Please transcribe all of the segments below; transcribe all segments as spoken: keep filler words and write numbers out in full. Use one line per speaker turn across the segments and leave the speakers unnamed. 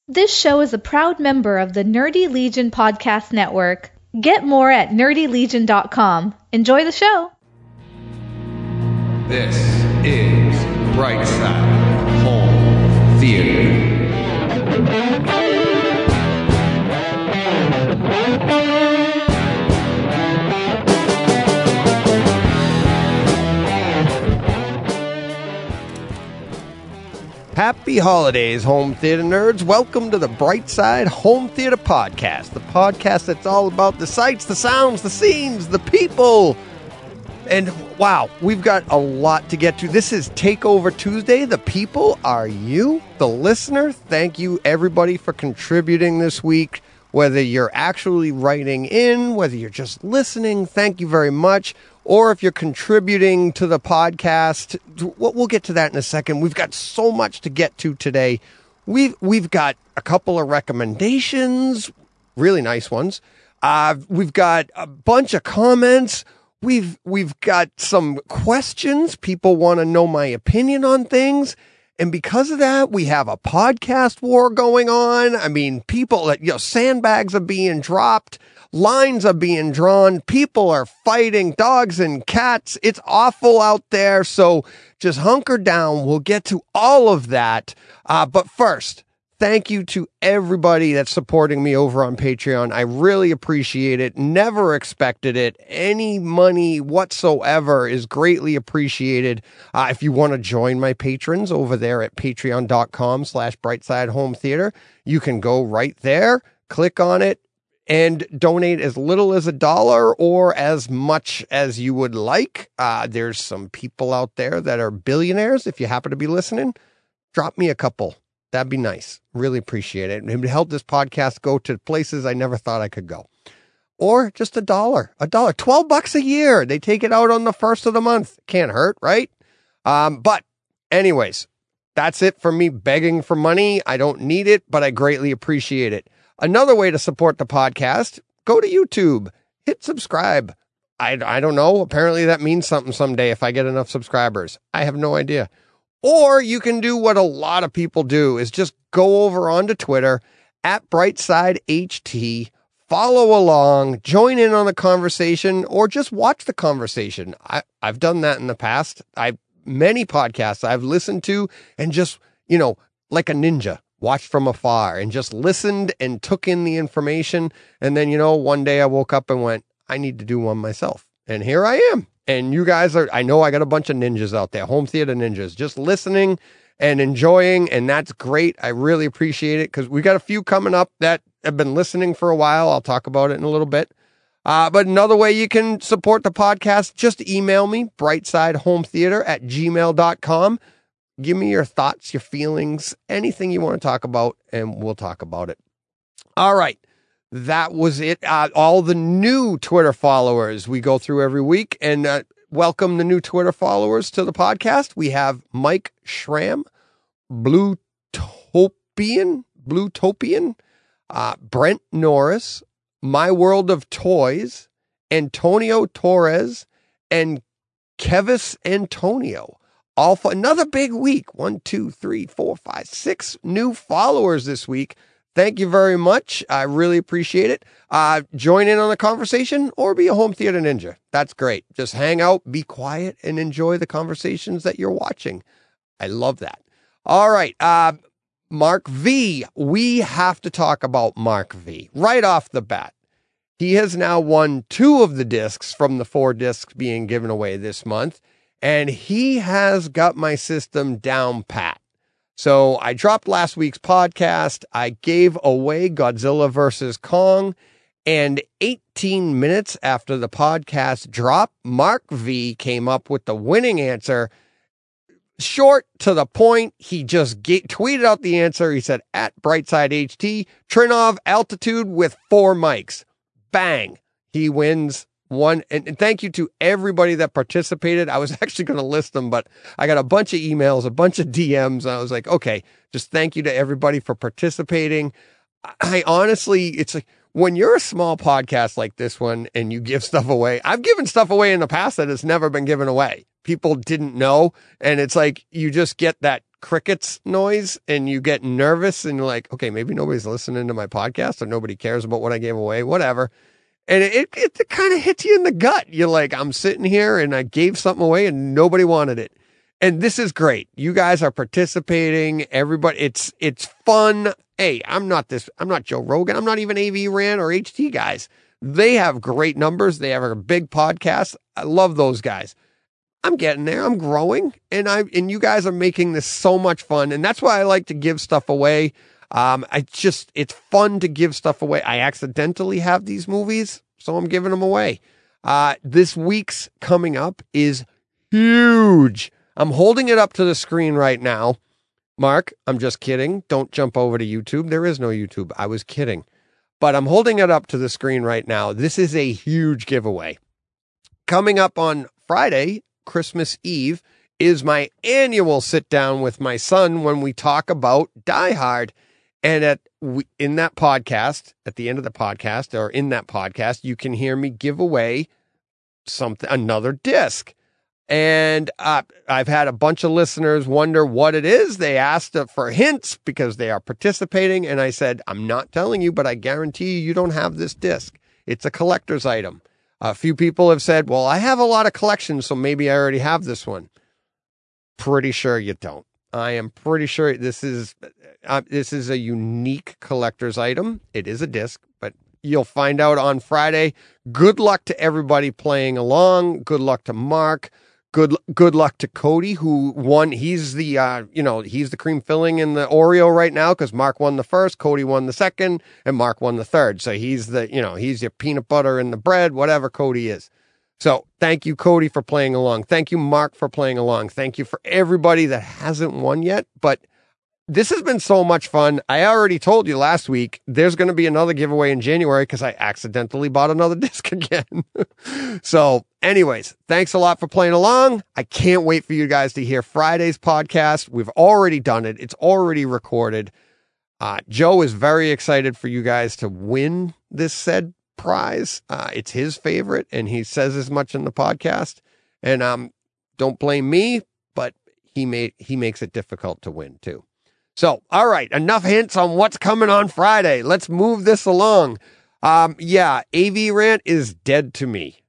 This show is a proud member of the Nerdy Legion Podcast Network. Get more at nerdy legion dot com. Enjoy the show.
This is Brightside Home Theater.
Happy holidays, home theater nerds. Welcome to the Brightside Home Theater Podcast, the podcast that's all about the sights, the sounds, the scenes, the people. And wow, we've got a lot to get to. This is Takeover Tuesday. The people are you, the listener. Thank you, everybody, for contributing this week. Whether you're actually writing in, whether you're just listening, thank you very much. Or if you're contributing to the podcast, we'll get to that in a second. We've got so much to get to today. We've we've got a couple of recommendations, really nice ones. Uh, we've got a bunch of comments. We've we've got some questions. People want to know my opinion on things. And because of that, we have a podcast war going on. I mean, people, you know, sandbags are being dropped. Lines are being drawn. People are fighting, dogs and cats. It's awful out there. So just hunker down. We'll get to all of that. Uh, but first, thank you to everybody that's supporting me over on Patreon. I really appreciate it. Never expected it. Any money whatsoever is greatly appreciated. Uh, if you want to join my patrons over there at patreon.com slash brightside home theater, you can go right there, click on it, and donate as little as a dollar or as much as you would like. Uh, there's some people out there that are billionaires. If you happen to be listening, drop me a couple. That'd be nice. Really appreciate it. It would help this podcast go to places I never thought I could go. Or just a dollar, a dollar, twelve bucks a year. They take it out on the first of the month. Can't hurt, right? Um, but anyways, that's it for me begging for money. I don't need it, but I greatly appreciate it. Another way to support the podcast, go to YouTube, hit subscribe. I, I don't know. Apparently that means something someday if I get enough subscribers. I have no idea. Or you can do what a lot of people do is just go over onto Twitter at BrightsideHT, follow along, join in on the conversation, or just watch the conversation. I, I've done that in the past. I many podcasts I've listened to and just, you know, like a ninja, watched from afar and just listened and took in the information. And then, you know, one day I woke up and went, I need to do one myself. And here I am. And you guys are, I know I got a bunch of ninjas out there, home theater ninjas, just listening and enjoying. And that's great. I really appreciate it because we got a few coming up that have been listening for a while. I'll talk about it in a little bit. Uh, but another way you can support the podcast, just email me, brightsidehometheater at gmail dot com. Give me your thoughts, your feelings, anything you want to talk about, and we'll talk about it. All right. That was it. Uh, all the new Twitter followers we go through every week, and uh, welcome the new Twitter followers to the podcast. We have Mike Schramm, Blue Topian, Blue Topian, uh, Brent Norris, My World of Toys, Antonio Torres, and Kevis Antonio. All for another big week. One, two, three, four, five, six new followers this week. Thank you very much. I really appreciate it. Uh, join in on the conversation or be a home theater ninja. That's great. Just hang out, be quiet, and enjoy the conversations that you're watching. I love that. All right. Uh, Mark V. We have to talk about Mark V. right off the bat. He has now won two of the discs from the four discs being given away this month. And he has got my system down pat. So I dropped last week's podcast. I gave away Godzilla versus Kong. And eighteen minutes after the podcast dropped, Mark V came up with the winning answer. Short to the point. He just get, tweeted out the answer. He said, at BrightsideHT, Trinov altitude with four mics. Bang. He wins. One, and, and thank you to everybody that participated. I was actually going to list them, but I got a bunch of emails, a bunch of D Ms, and I was like, okay, just thank you to everybody for participating. I honestly, it's like when you're a small podcast like this one and you give stuff away, I've given stuff away in the past that has never been given away. People didn't know. And it's like, you just get that crickets noise and you get nervous and you're like, okay, maybe nobody's listening to my podcast or nobody cares about what I gave away, whatever. And it, it, it kind of hits you in the gut. You're like, I'm sitting here and I gave something away and nobody wanted it. And this is great. You guys are participating. Everybody, it's, it's fun. Hey, I'm not this, I'm not Joe Rogan. I'm not even A V Rant or H T guys. They have great numbers. They have a big podcast. I love those guys. I'm getting there. I'm growing, and I and you guys are making this so much fun, and that's why I like to give stuff away. Um, I just it's fun to give stuff away. I accidentally have these movies, so I'm giving them away. Uh, this week's coming up is huge. I'm holding it up to the screen right now. Mark, I'm just kidding. Don't jump over to YouTube. There is no YouTube. I was kidding, but I'm holding it up to the screen right now. This is a huge giveaway. Coming up on Friday, Christmas Eve, is my annual sit down with my son when we talk about Die Hard. And at in that podcast, at the end of the podcast, or in that podcast, you can hear me give away something, another disc. And uh, I've had a bunch of listeners wonder what it is. They asked for hints because they are participating. And I said, I'm not telling you, but I guarantee you, you don't have this disc. It's a collector's item. A few people have said, well, I have a lot of collections, so maybe I already have this one. Pretty sure you don't. I am pretty sure this is uh, this is a unique collector's item. It is a disc, but you'll find out on Friday. Good luck to everybody playing along. Good luck to Mark. Good good luck to Cody, who won. He's the uh, you know he's the cream filling in the Oreo right now because Mark won the first, Cody won the second, and Mark won the third. So he's the you know he's your peanut butter in the bread, whatever Cody is. So thank you, Cody, for playing along. Thank you, Mark, for playing along. Thank you for everybody that hasn't won yet. But this has been so much fun. I already told you last week there's going to be another giveaway in January because I accidentally bought another disc again. So anyways, thanks a lot for playing along. I can't wait for you guys to hear Friday's podcast. We've already done it. It's already recorded. Uh, Joe is very excited for you guys to win this said prize. Uh, it's his favorite, and he says as much in the podcast. And um, don't blame me, but he made he makes it difficult to win too. So, all right, enough hints on what's coming on Friday. Let's move this along. Um, yeah, A V Rant is dead to me.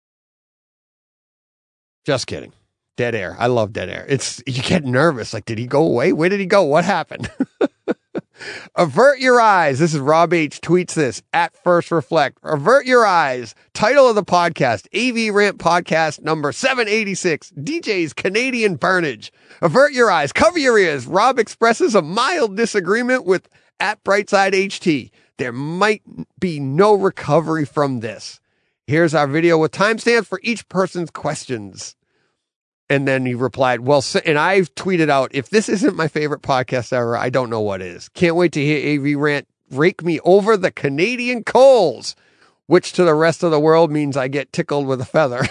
Just kidding. Dead air. I love dead air. It's you get nervous. Like, did he go away? Where did he go? What happened? Avert your eyes. This is Rob H. tweets this at First Reflect. Avert your eyes. Title of the podcast, A V Rant Podcast number seven eighty-six, D J's Canadian Burnage. Avert your eyes. Cover your ears. Rob expresses a mild disagreement with at Brightside H T. There might be no recovery from this. Here's our video with timestamps for each person's questions. And then he replied, well, and I've tweeted out, if this isn't my favorite podcast ever, I don't know what is. Can't wait to hear A V Rant rake me over the Canadian coals, which to the rest of the world means I get tickled with a feather.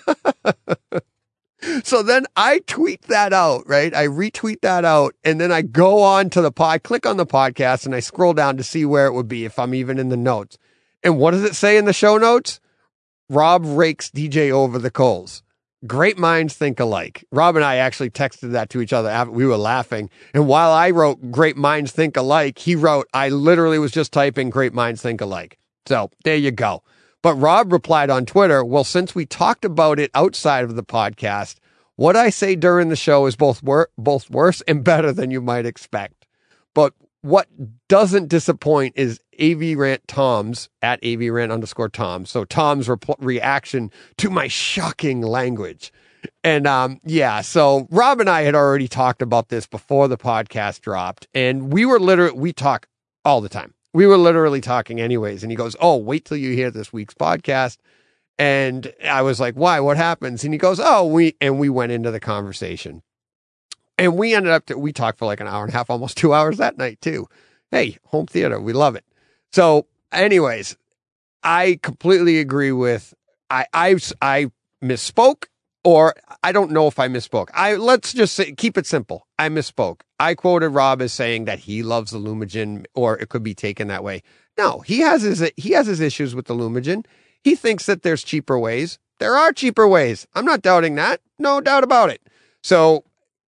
So then I tweet that out, right? I retweet that out, and then I go on to the pod, click on the podcast, and I scroll down to see where it would be if I'm even in the notes. And what does it say in the show notes? Rob rakes D J over the coals. Great minds think alike. Rob and I actually texted that to each other. We were laughing. And while I wrote great minds think alike, he wrote, I literally was just typing great minds think alike. So there you go. But Rob replied on Twitter, well, since we talked about it outside of the podcast, what I say during the show is both wor- both worse and better than you might expect. But what doesn't disappoint is A V Rant Tom's at A V Rant underscore Tom. So Tom's re- reaction to my shocking language. And um, yeah, so Rob and I had already talked about this before the podcast dropped. And we were literally, we talk all the time. We were literally talking anyways. And he goes, oh, wait till you hear this week's podcast. And I was like, why? What happens? And he goes, oh, we, and we went into the conversation. And we ended up, to, we talked for like an hour and a half, almost two hours that night too. Hey, home theater, we love it. So anyways, I completely agree with, I, I, I misspoke, or I don't know if I misspoke. I, let's just say, keep it simple. I misspoke. I quoted Rob as saying that he loves the Lumigen, or it could be taken that way. No, he has his, he has his issues with the Lumigen. He thinks that there's cheaper ways. There are cheaper ways. I'm not doubting that. No doubt about it. So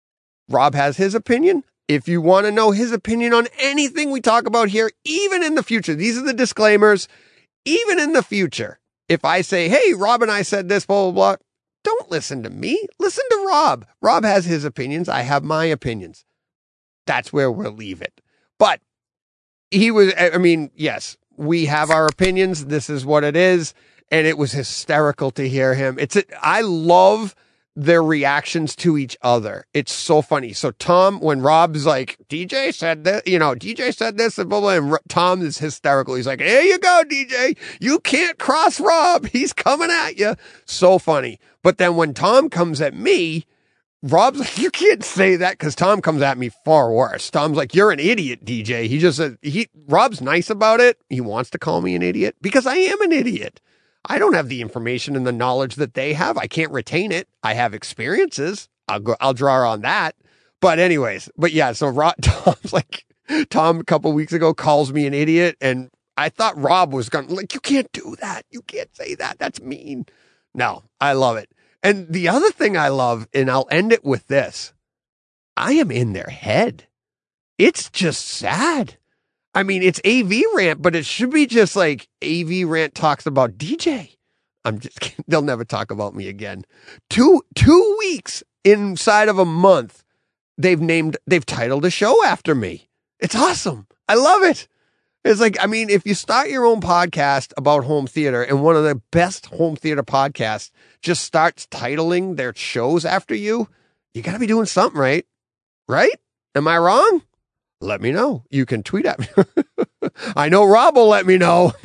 Rob has his opinion. If you want to know his opinion on anything we talk about here, even in the future, these are the disclaimers, even in the future, if I say, hey, Rob and I said this, blah, blah, blah, don't listen to me. Listen to Rob. Rob has his opinions. I have my opinions. That's where we'll leave it. But he was, I mean, yes, we have our opinions. This is what it is. And it was hysterical to hear him. It's, I love their reactions to each other. It's so funny. So Tom, when Rob's like, D J said this, you know, D J said this and blah, blah, and Tom is hysterical. He's like, here you go, D J. You can't cross Rob. He's coming at you. So funny. But then when Tom comes at me, Rob's like, you can't say that, because Tom comes at me far worse. Tom's like, you're an idiot, D J. He just said, he, Rob's nice about it. He wants to call me an idiot because I am an idiot. I don't have the information and the knowledge that they have. I can't retain it. I have experiences. I'll go, I'll draw on that. But anyways, but yeah, so Rob, Tom's like, Tom a couple weeks ago calls me an idiot. And I thought Rob was going to like, you can't do that. You can't say that. That's mean. No, I love it. And the other thing I love, and I'll end it with this, I am in their head. It's just sad. I mean, it's A V Rant, but it should be just like A V Rant talks about D J. I'm just kidding. They'll never talk about me again. Two, two weeks inside of a month, they've named, they've titled a show after me. It's awesome. I love it. It's like, I mean, if you start your own podcast about home theater and one of the best home theater podcasts just starts titling their shows after you, you got to be doing something right. Right? Am I wrong? Let me know. You can tweet at me. I know Rob will let me know.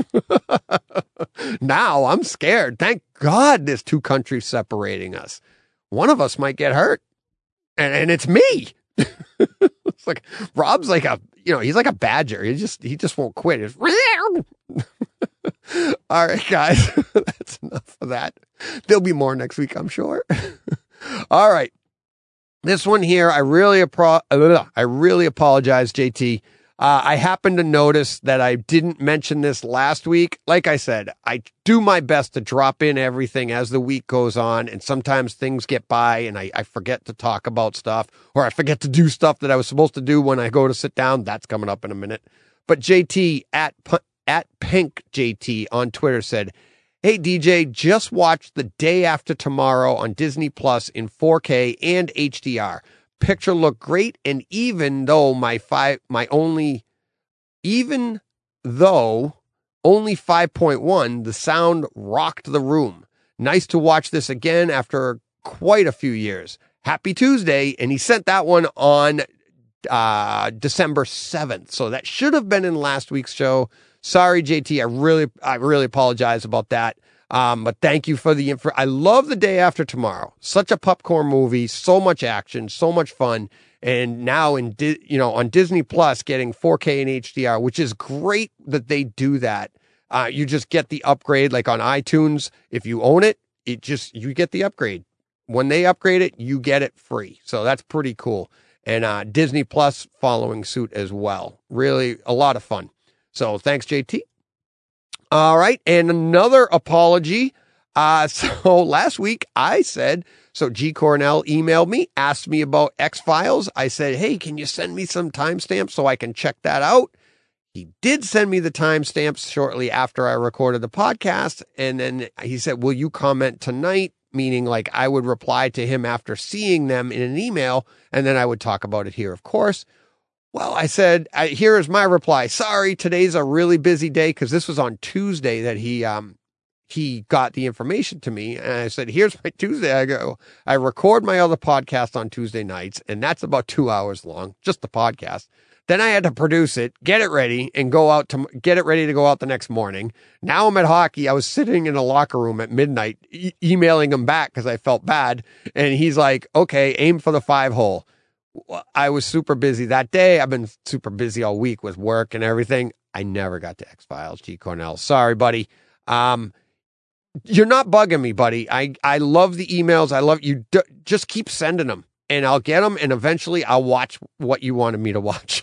Now I'm scared. Thank God there's two countries separating us. One of us might get hurt. And, and it's me. It's like, Rob's like a, you know, he's like a badger. He just, he just won't quit. It's, all right, guys, that's enough of that. There'll be more next week, I'm sure. All right. This one here, I really, appro- I really apologize, J T. Uh, I happened to notice that I didn't mention this last week. Like I said, I do my best to drop in everything as the week goes on, and sometimes things get by and I, I forget to talk about stuff, or I forget to do stuff that I was supposed to do when I go to sit down. That's coming up in a minute. But J T at, at Pink J T on Twitter said, hey, D J, just watched The Day After Tomorrow on Disney Plus in four K and H D R. Picture looked great, and even though my five, my only, even though only five point one, the sound rocked the room. Nice to watch this again after quite a few years. Happy Tuesday, and he sent that one on uh, December seventh, so that should have been in last week's show. Sorry, J T. I really, I really apologize about that. Um, but thank you for the info. I love The Day After Tomorrow. Such a popcorn movie, so much action, so much fun. And now in, Di- you know, on Disney Plus, getting four K and H D R, which is great that they do that. Uh, you just get the upgrade, like on iTunes. If you own it, it just, you get the upgrade. When they upgrade it, you get it free. So that's pretty cool. And, uh, Disney Plus following suit as well. Really a lot of fun. So thanks, J T. All right. And another apology. Uh, so last week I said, so G Cornell emailed me, asked me about X-Files. I said, hey, can you send me some timestamps so I can check that out? He did send me the timestamps shortly after I recorded the podcast. And then he said, will you comment tonight? Meaning like I would reply to him after seeing them in an email, and then I would talk about it here, of course. Well, I said, I, here is my reply. Sorry, today's a really busy day, because this was on Tuesday that he um he got the information to me. And I said, here's my Tuesday. I go, I record my other podcast on Tuesday nights, and that's about two hours long, just the podcast. Then I had to produce it, get it ready, and go out to get it ready to go out the next morning. Now I'm at hockey. I was sitting in a locker room at midnight, e- emailing him back because I felt bad. And he's like, okay, aim for the five hole. I was super busy that day. I've been super busy all week with work and everything. I never got to X-Files, G Cornell. Sorry, buddy. Um, you're not bugging me, buddy. I, I love the emails. I love you. D- just keep sending them and I'll get them. And eventually I'll watch what you wanted me to watch.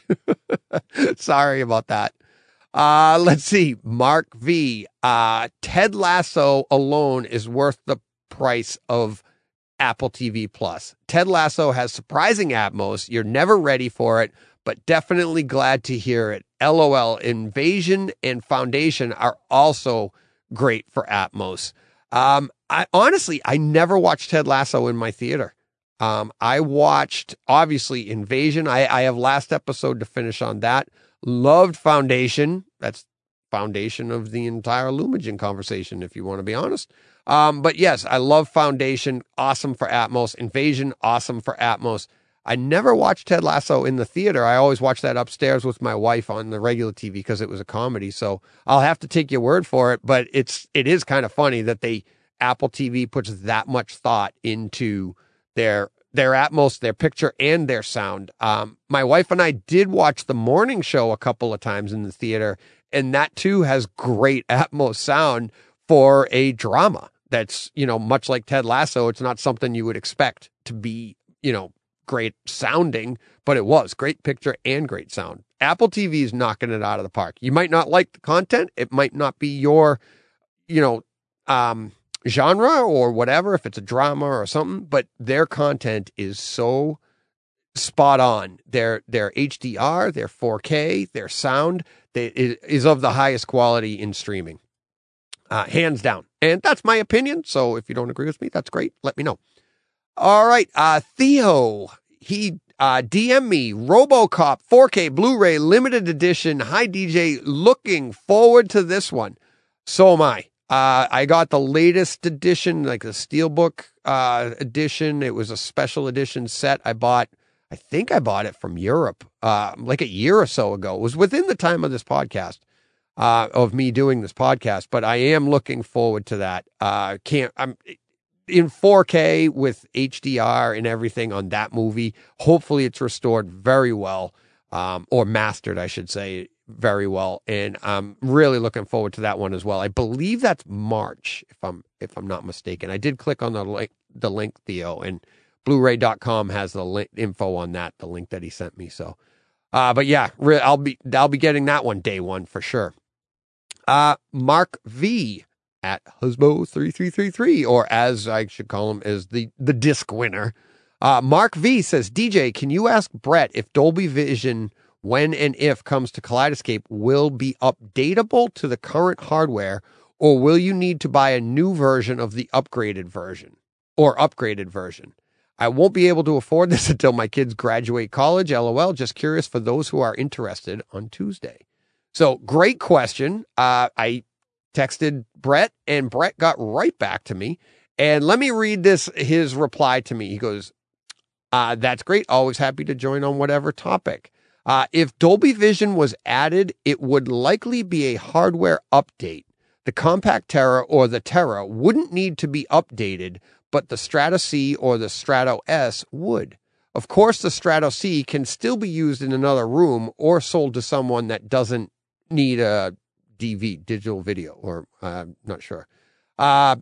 Sorry about that. Uh, let's see. Mark V. Uh, Ted Lasso alone is worth the price of Apple T V Plus. Ted Lasso has surprising Atmos. You're never ready for it, but definitely glad to hear it. LOL. Invasion and Foundation are also great for Atmos. Um, I honestly, I never watched Ted Lasso in my theater. Um, I watched, obviously, Invasion. I, I have last episode to finish on that. Loved Foundation. That's foundation of the entire Lumigen conversation, if you want to be honest. Um, but yes, I love Foundation. Awesome for Atmos. Invasion, awesome for Atmos. I never watched Ted Lasso in the theater. I always watched that upstairs with my wife on the regular T V because it was a comedy. So I'll have to take your word for it. But it's it is kind of funny that they Apple T V puts that much thought into their their Atmos, their picture, and their sound. Um, my wife and I did watch the morning show a couple of times in the theater, and that too has great Atmos sound for a drama. That's, you know, much like Ted Lasso. It's not something you would expect to be, you know, great sounding, but it was great picture and great sound. Apple T V is knocking it out of the park. You might not like the content. It might not be your, you know, um, genre or whatever, if it's a drama or something, but their content is so spot on. Their, their H D R, their four K, their sound they, it is of the highest quality in streaming. Uh, hands down. And that's my opinion. So if you don't agree with me, that's great. Let me know. All right. Uh, Theo, he, uh, D M me RoboCop four K Blu-ray limited edition. Hi D J, looking forward to this one. So am I. Uh, I got the latest edition, like the Steelbook, uh, edition. It was a special edition set. I bought, I think I bought it from Europe, uh, like a year or so ago. It was within the time of this podcast. Uh, of me doing this podcast, but I am looking forward to that. Uh, can't, I'm in four K with H D R and everything on that movie. Hopefully it's restored very well, um, or mastered, I should say, very well. And I'm really looking forward to that one as well. I believe that's March, if I'm, if I'm not mistaken. I did click on the link, the link, Theo, and Blu-ray dot com has the link, info on that, the link that he sent me. So, uh, but yeah, re- I'll be, I'll be getting that one day one for sure. Uh, Mark V at Husbo three three three three, or as I should call him, is the, the disc winner. Uh, Mark V says, D J, can you ask Brett if Dolby Vision, when and if comes to Kaleidoscape, will be updatable to the current hardware, or will you need to buy a new version of the upgraded version or upgraded version? I won't be able to afford this until my kids graduate college. LOL. Just curious for those who are interested on Tuesday. So great question. Uh, I texted Brett and Brett got right back to me, and let me read this, his reply to me. He goes, uh, that's great. Always happy to join on whatever topic. Uh, if Dolby Vision was added, it would likely be a hardware update. The Compact Terra or the Terra wouldn't need to be updated, but the Strato C or the Strato S would. Of course, the Strato C can still be used in another room or sold to someone that doesn't need a D V, digital video, or uh, I'm not sure. Uh,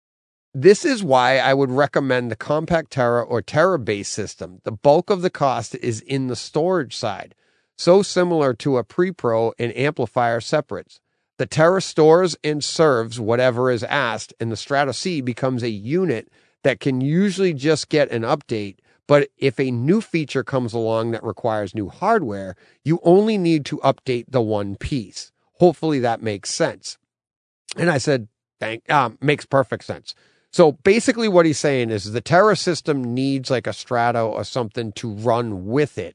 this is why I would recommend the Compact Terra or Terra-based system. The bulk of the cost is in the storage side, so similar to a pre-pro and amplifier separates. The Terra stores and serves whatever is asked, and the Strato C becomes a unit that can usually just get an update. But if a new feature comes along that requires new hardware, you only need to update the one piece. Hopefully that makes sense. And I said, thank, um, makes perfect sense. So basically what he's saying is the Terra system needs like a Strato or something to run with it.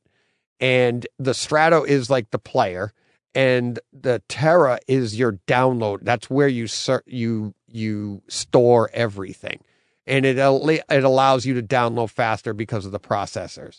And the Strato is like the player, and the Terra is your download. That's where you ser- you you store everything. And it it allows you to download faster because of the processors.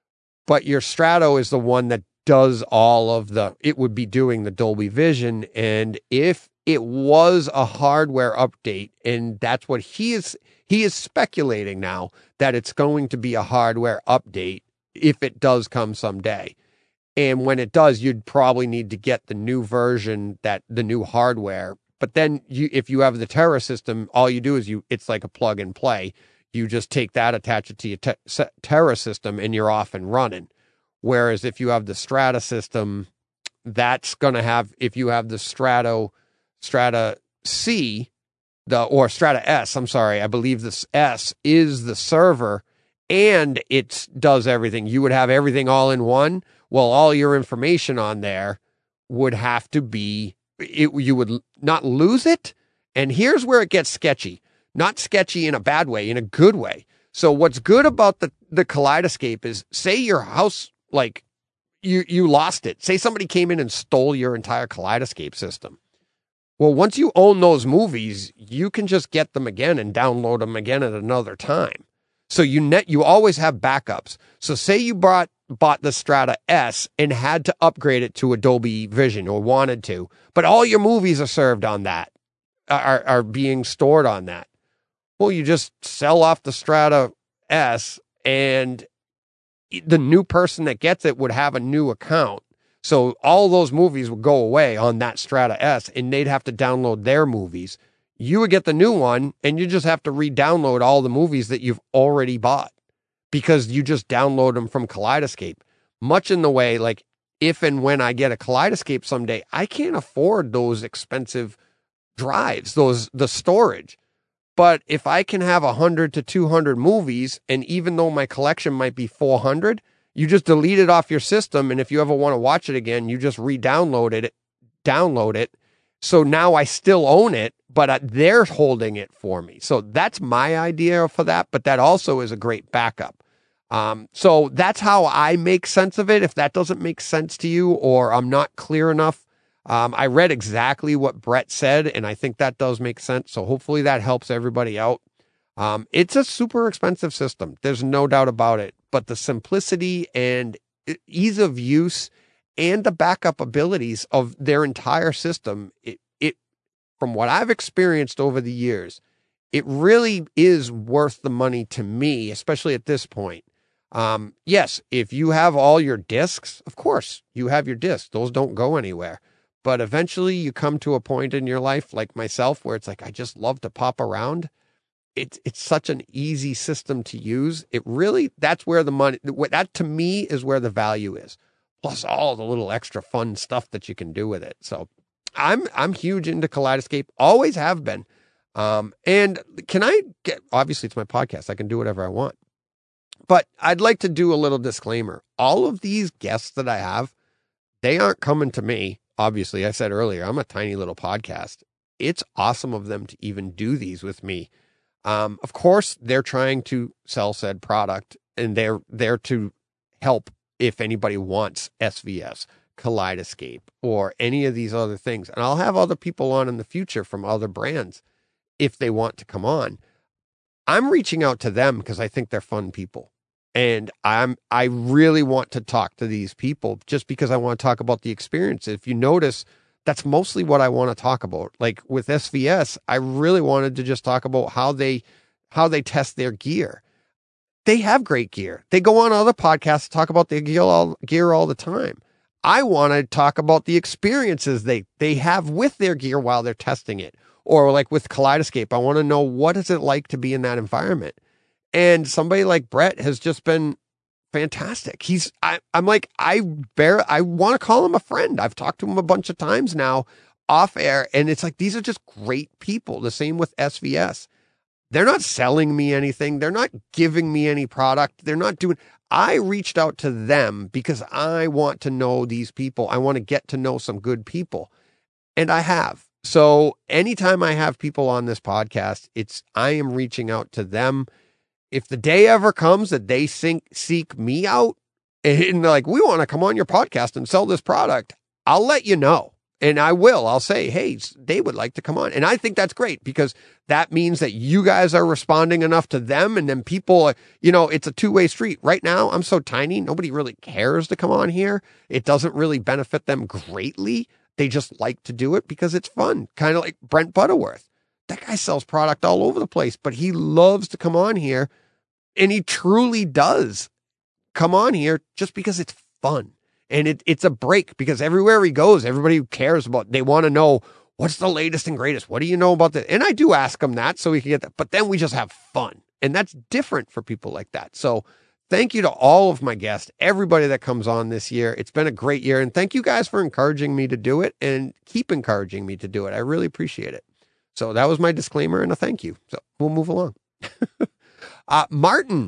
But your Strato is the one that does all of the, it would be doing the Dolby Vision. And if it was a hardware update, and that's what he is, he is speculating now that it's going to be a hardware update if it does come someday. And when it does, you'd probably need to get the new version, that the new hardware. But then you, if you have the Terra system, all you do is you, it's like a plug and play. You just take that, attach it to your te- Terra system, and you're off and running. Whereas if you have the Strata system, that's going to have, if you have the Strato, Strata C, the or Strata S, I'm sorry, I believe this S is the server, and it does everything. You would have everything all in one. Well, all your information on there would have to be, it, you would not lose it. And here's where it gets sketchy. Not sketchy in a bad way, in a good way. So what's good about the, the Kaleidoscape is, say your house, like, you, you lost it. Say somebody came in and stole your entire Kaleidoscape system. Well, once you own those movies, you can just get them again and download them again at another time. So you net, you always have backups. So say you bought, bought the Strata S and had to upgrade it to Adobe Vision or wanted to, but all your movies are served on that, are, are being stored on that. Well, you just sell off the Strata S, and the new person that gets it would have a new account. So all those movies would go away on that Strata S, and they'd have to download their movies. You would get the new one, and you just have to re-download all the movies that you've already bought because you just download them from Kaleidoscape. Much in the way, like, if and when I get a Kaleidoscape someday, I can't afford those expensive drives, those the storage. But if I can have one hundred to two hundred movies, and even though my collection might be four hundred, you just delete it off your system, and if you ever want to watch it again, you just re-download it, download it. So now I still own it, but they're holding it for me. So that's my idea for that, but that also is a great backup. Um, so that's how I make sense of it. If that doesn't make sense to you, or I'm not clear enough, Um, I read exactly what Brett said, and I think that does make sense. So hopefully that helps everybody out. Um, it's a super expensive system. There's no doubt about it. But the simplicity and ease of use and the backup abilities of their entire system, it, it from what I've experienced over the years, it really is worth the money to me, especially at this point. Um, yes, if you have all your discs, of course, you have your discs. Those don't go anywhere. But eventually you come to a point in your life, like myself, where it's like, I just love to pop around. It's, it's such an easy system to use. It really, that's where the money, that to me is where the value is. Plus all the little extra fun stuff that you can do with it. So I'm, I'm huge into Kaleidoscape, always have been. Um, and can I get, obviously it's my podcast. I can do whatever I want, but I'd like to do a little disclaimer. All of these guests that I have, they aren't coming to me. Obviously, I said earlier, I'm a tiny little podcast. It's awesome of them to even do these with me. Um, of course, they're trying to sell said product, and they're there to help if anybody wants S V S, Kaleidoscape, or any of these other things. And I'll have other people on in the future from other brands if they want to come on. I'm reaching out to them because I think they're fun people. And I'm, I really want to talk to these people just because I want to talk about the experience. If you notice, that's mostly what I want to talk about. Like with S V S, I really wanted to just talk about how they, how they test their gear. They have great gear. They go on other podcasts to talk about their gear all, gear all the time. I want to talk about the experiences they, they have with their gear while they're testing it. Or like with Kaleidoscape, I want to know, what is it like to be in that environment? And somebody like Brett has just been fantastic. He's, I, I'm like, I bear, I want to call him a friend. I've talked to him a bunch of times now off air, and it's like, these are just great people. The same with S V S. They're not selling me anything. They're not giving me any product. They're not doing, I reached out to them because I want to know these people. I want to get to know some good people, and I have. So anytime I have people on this podcast, it's, I am reaching out to them. If the day ever comes that they think, seek me out and they're like, we want to come on your podcast and sell this product, I'll let you know. And I will. I'll say, hey, they would like to come on. And I think that's great because that means that you guys are responding enough to them. And then people, you know, it's a two-way street. Right now, I'm so tiny. Nobody really cares to come on here. It doesn't really benefit them greatly. They just like to do it because it's fun. Kind of like Brent Butterworth. That guy sells product all over the place, but he loves to come on here. And he truly does come on here just because it's fun. And it, it's a break because everywhere he goes, everybody cares about, they want to know what's the latest and greatest. What do you know about that? And I do ask him that so we can get that, but then we just have fun. And that's different for people like that. So thank you to all of my guests, everybody that comes on this year. It's been a great year. And thank you guys for encouraging me to do it and keep encouraging me to do it. I really appreciate it. So that was my disclaimer and a thank you. So we'll move along. uh, Martin.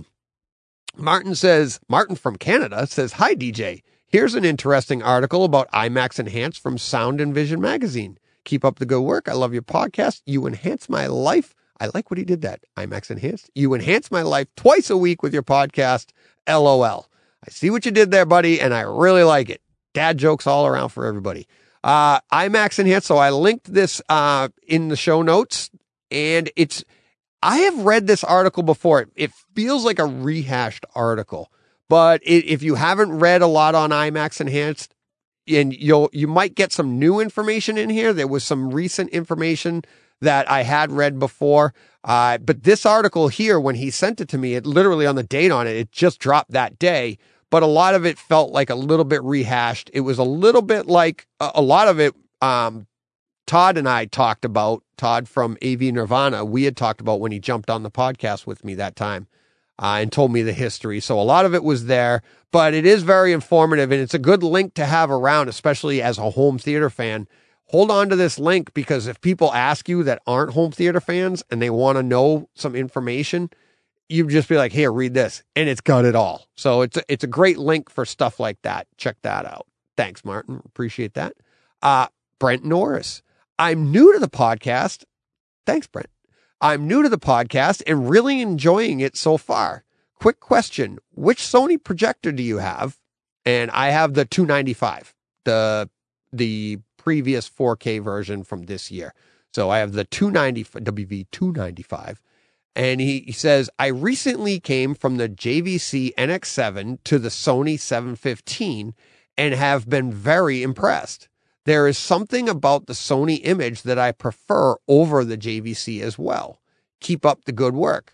Martin says, Martin from Canada says, hi, D J. Here's an interesting article about IMAX Enhanced from Sound and Vision magazine. Keep up the good work. I love your podcast. You enhance my life. I like what he did that. IMAX Enhanced. You enhance my life twice a week with your podcast. L O L. I see what you did there, buddy, and I really like it. Dad jokes all around for everybody. Uh, IMAX Enhanced. So I linked this uh, in the show notes, and it's, I have read this article before. It, it feels like a rehashed article, but it, if you haven't read a lot on IMAX Enhanced, and you'll, you might get some new information in here. There was some recent information that I had read before. Uh, but this article here, when he sent it to me, it literally on the date on it, it just dropped that day. But a lot of it felt like a little bit rehashed. It was a little bit like a, a lot of it. Um, Todd and I talked about, Todd from A V Nirvana, we had talked about when he jumped on the podcast with me that time uh, and told me the history. So a lot of it was there, but it is very informative, and it's a good link to have around, especially as a home theater fan. Hold on to this link, because if people ask you that aren't home theater fans and they want to know some information, you just be like, here, read this. And it's got it all. So it's a, it's a great link for stuff like that. Check that out. Thanks, Martin. Appreciate that. Uh, Brent Norris. I'm new to the podcast. Thanks, Brent. I'm new to the podcast and really enjoying it so far. Quick question. Which Sony projector do you have? And I have the two ninety-five, the, the previous four K version from this year. So I have the two ninety, W V two ninety-five. And he, he says, I recently came from the J V C N X seven to the Sony seven fifteen and have been very impressed. There is something about the Sony image that I prefer over the J V C as well. Keep up the good work.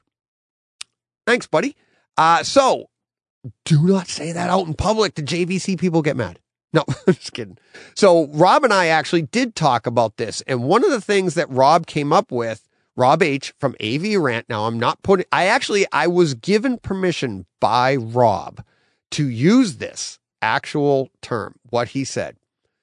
Thanks, buddy. Uh, so do not say that out in public. The J V C people get mad. No, I'm just kidding. So Rob and I actually did talk about this. And one of the things that Rob came up with, Rob H from A V Rant. Now I'm not putting, I actually, I was given permission by Rob to use this actual term, what he said.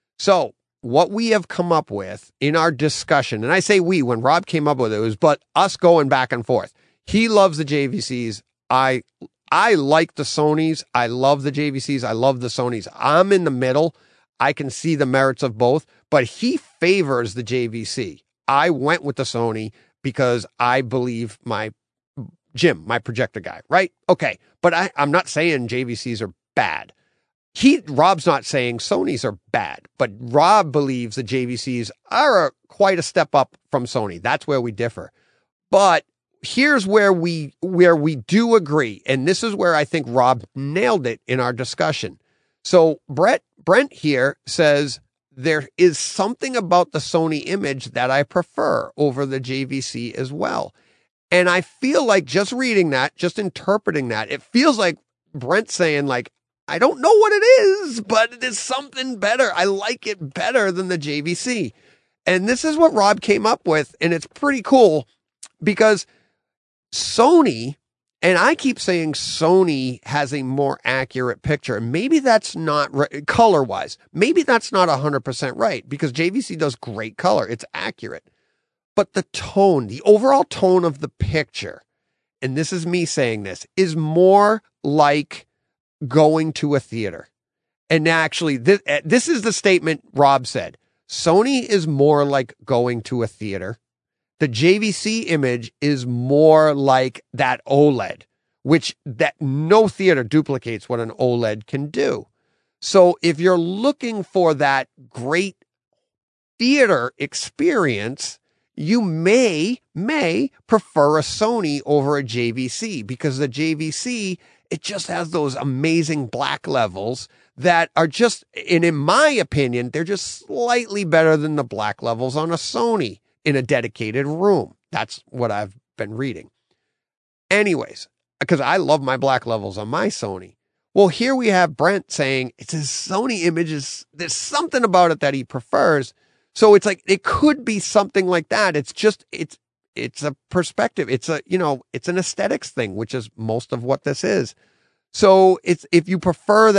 So what we have come up with in our discussion, and I say we, when Rob came up with it, it was but us going back and forth. He loves the J V Cs. I, I like the Sonys. I love the J V Cs. I love the Sonys. I'm in the middle. I can see the merits of both, but he favors the J V C. I went with the Sony because I believe my Jim, my projector guy, right? Okay. But I, I'm not saying J V Cs are bad. He, Rob's not saying Sonys are bad, but Rob believes the J V Cs are a, quite a step up from Sony. That's where we differ. But here's where we, where we do agree. And this is where I think Rob nailed it in our discussion. So Brett, Brent here says, there is something about the Sony image that I prefer over the J V C as well. And I feel like just reading that, just interpreting that, it feels like Brent saying like, I don't know what it is, but it is something better. I like it better than the J V C. And this is what Rob came up with. And it's pretty cool because Sony, and I keep saying Sony has a more accurate picture. And maybe that's not right, color wise. Maybe that's not one hundred percent right, because J V C does great color. It's accurate. But the tone, the overall tone of the picture, and this is me saying this, is more like going to a theater. And actually, this, this is the statement Rob said. Sony is more like going to a theater. The J V C image is more like that OLED, which that no theater duplicates what an OLED can do. So if you're looking for that great theater experience, you may, may prefer a Sony over a J V C, because the J V C, it just has those amazing black levels that are just, and in my opinion, they're just slightly better than the black levels on a Sony in a dedicated room. That's what I've been reading. Anyways, because I love my black levels on my Sony. Well, here we have Brent saying it's his Sony images. There's something about it that he prefers. So it's like, it could be something like that. It's just, it's, it's a perspective. It's a, you know, it's an aesthetics thing, which is most of what this is. So it's, if you prefer that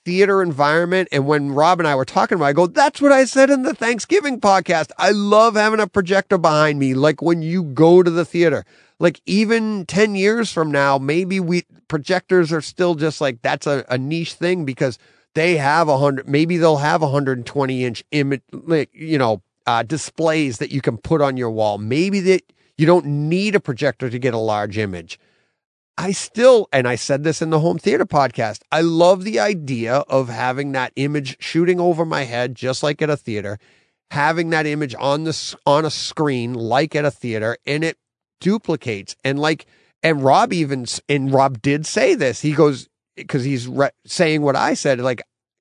theater environment. And when Rob and I were talking about it, I go, that's what I said in the Thanksgiving podcast. I love having a projector behind me. Like when you go to the theater, like even ten years from now, maybe we projectors are still just like, that's a, a niche thing because they have a hundred, maybe they'll have a one hundred twenty inch image, like, you know, uh, displays that you can put on your wall. Maybe that you don't need a projector to get a large image. I still, and I said this in the home theater podcast, I love the idea of having that image shooting over my head, just like at a theater, having that image on the, on a screen, like at a theater, and it duplicates. And like, and Rob even, and Rob did say this, he goes, because he's re- saying what I said, like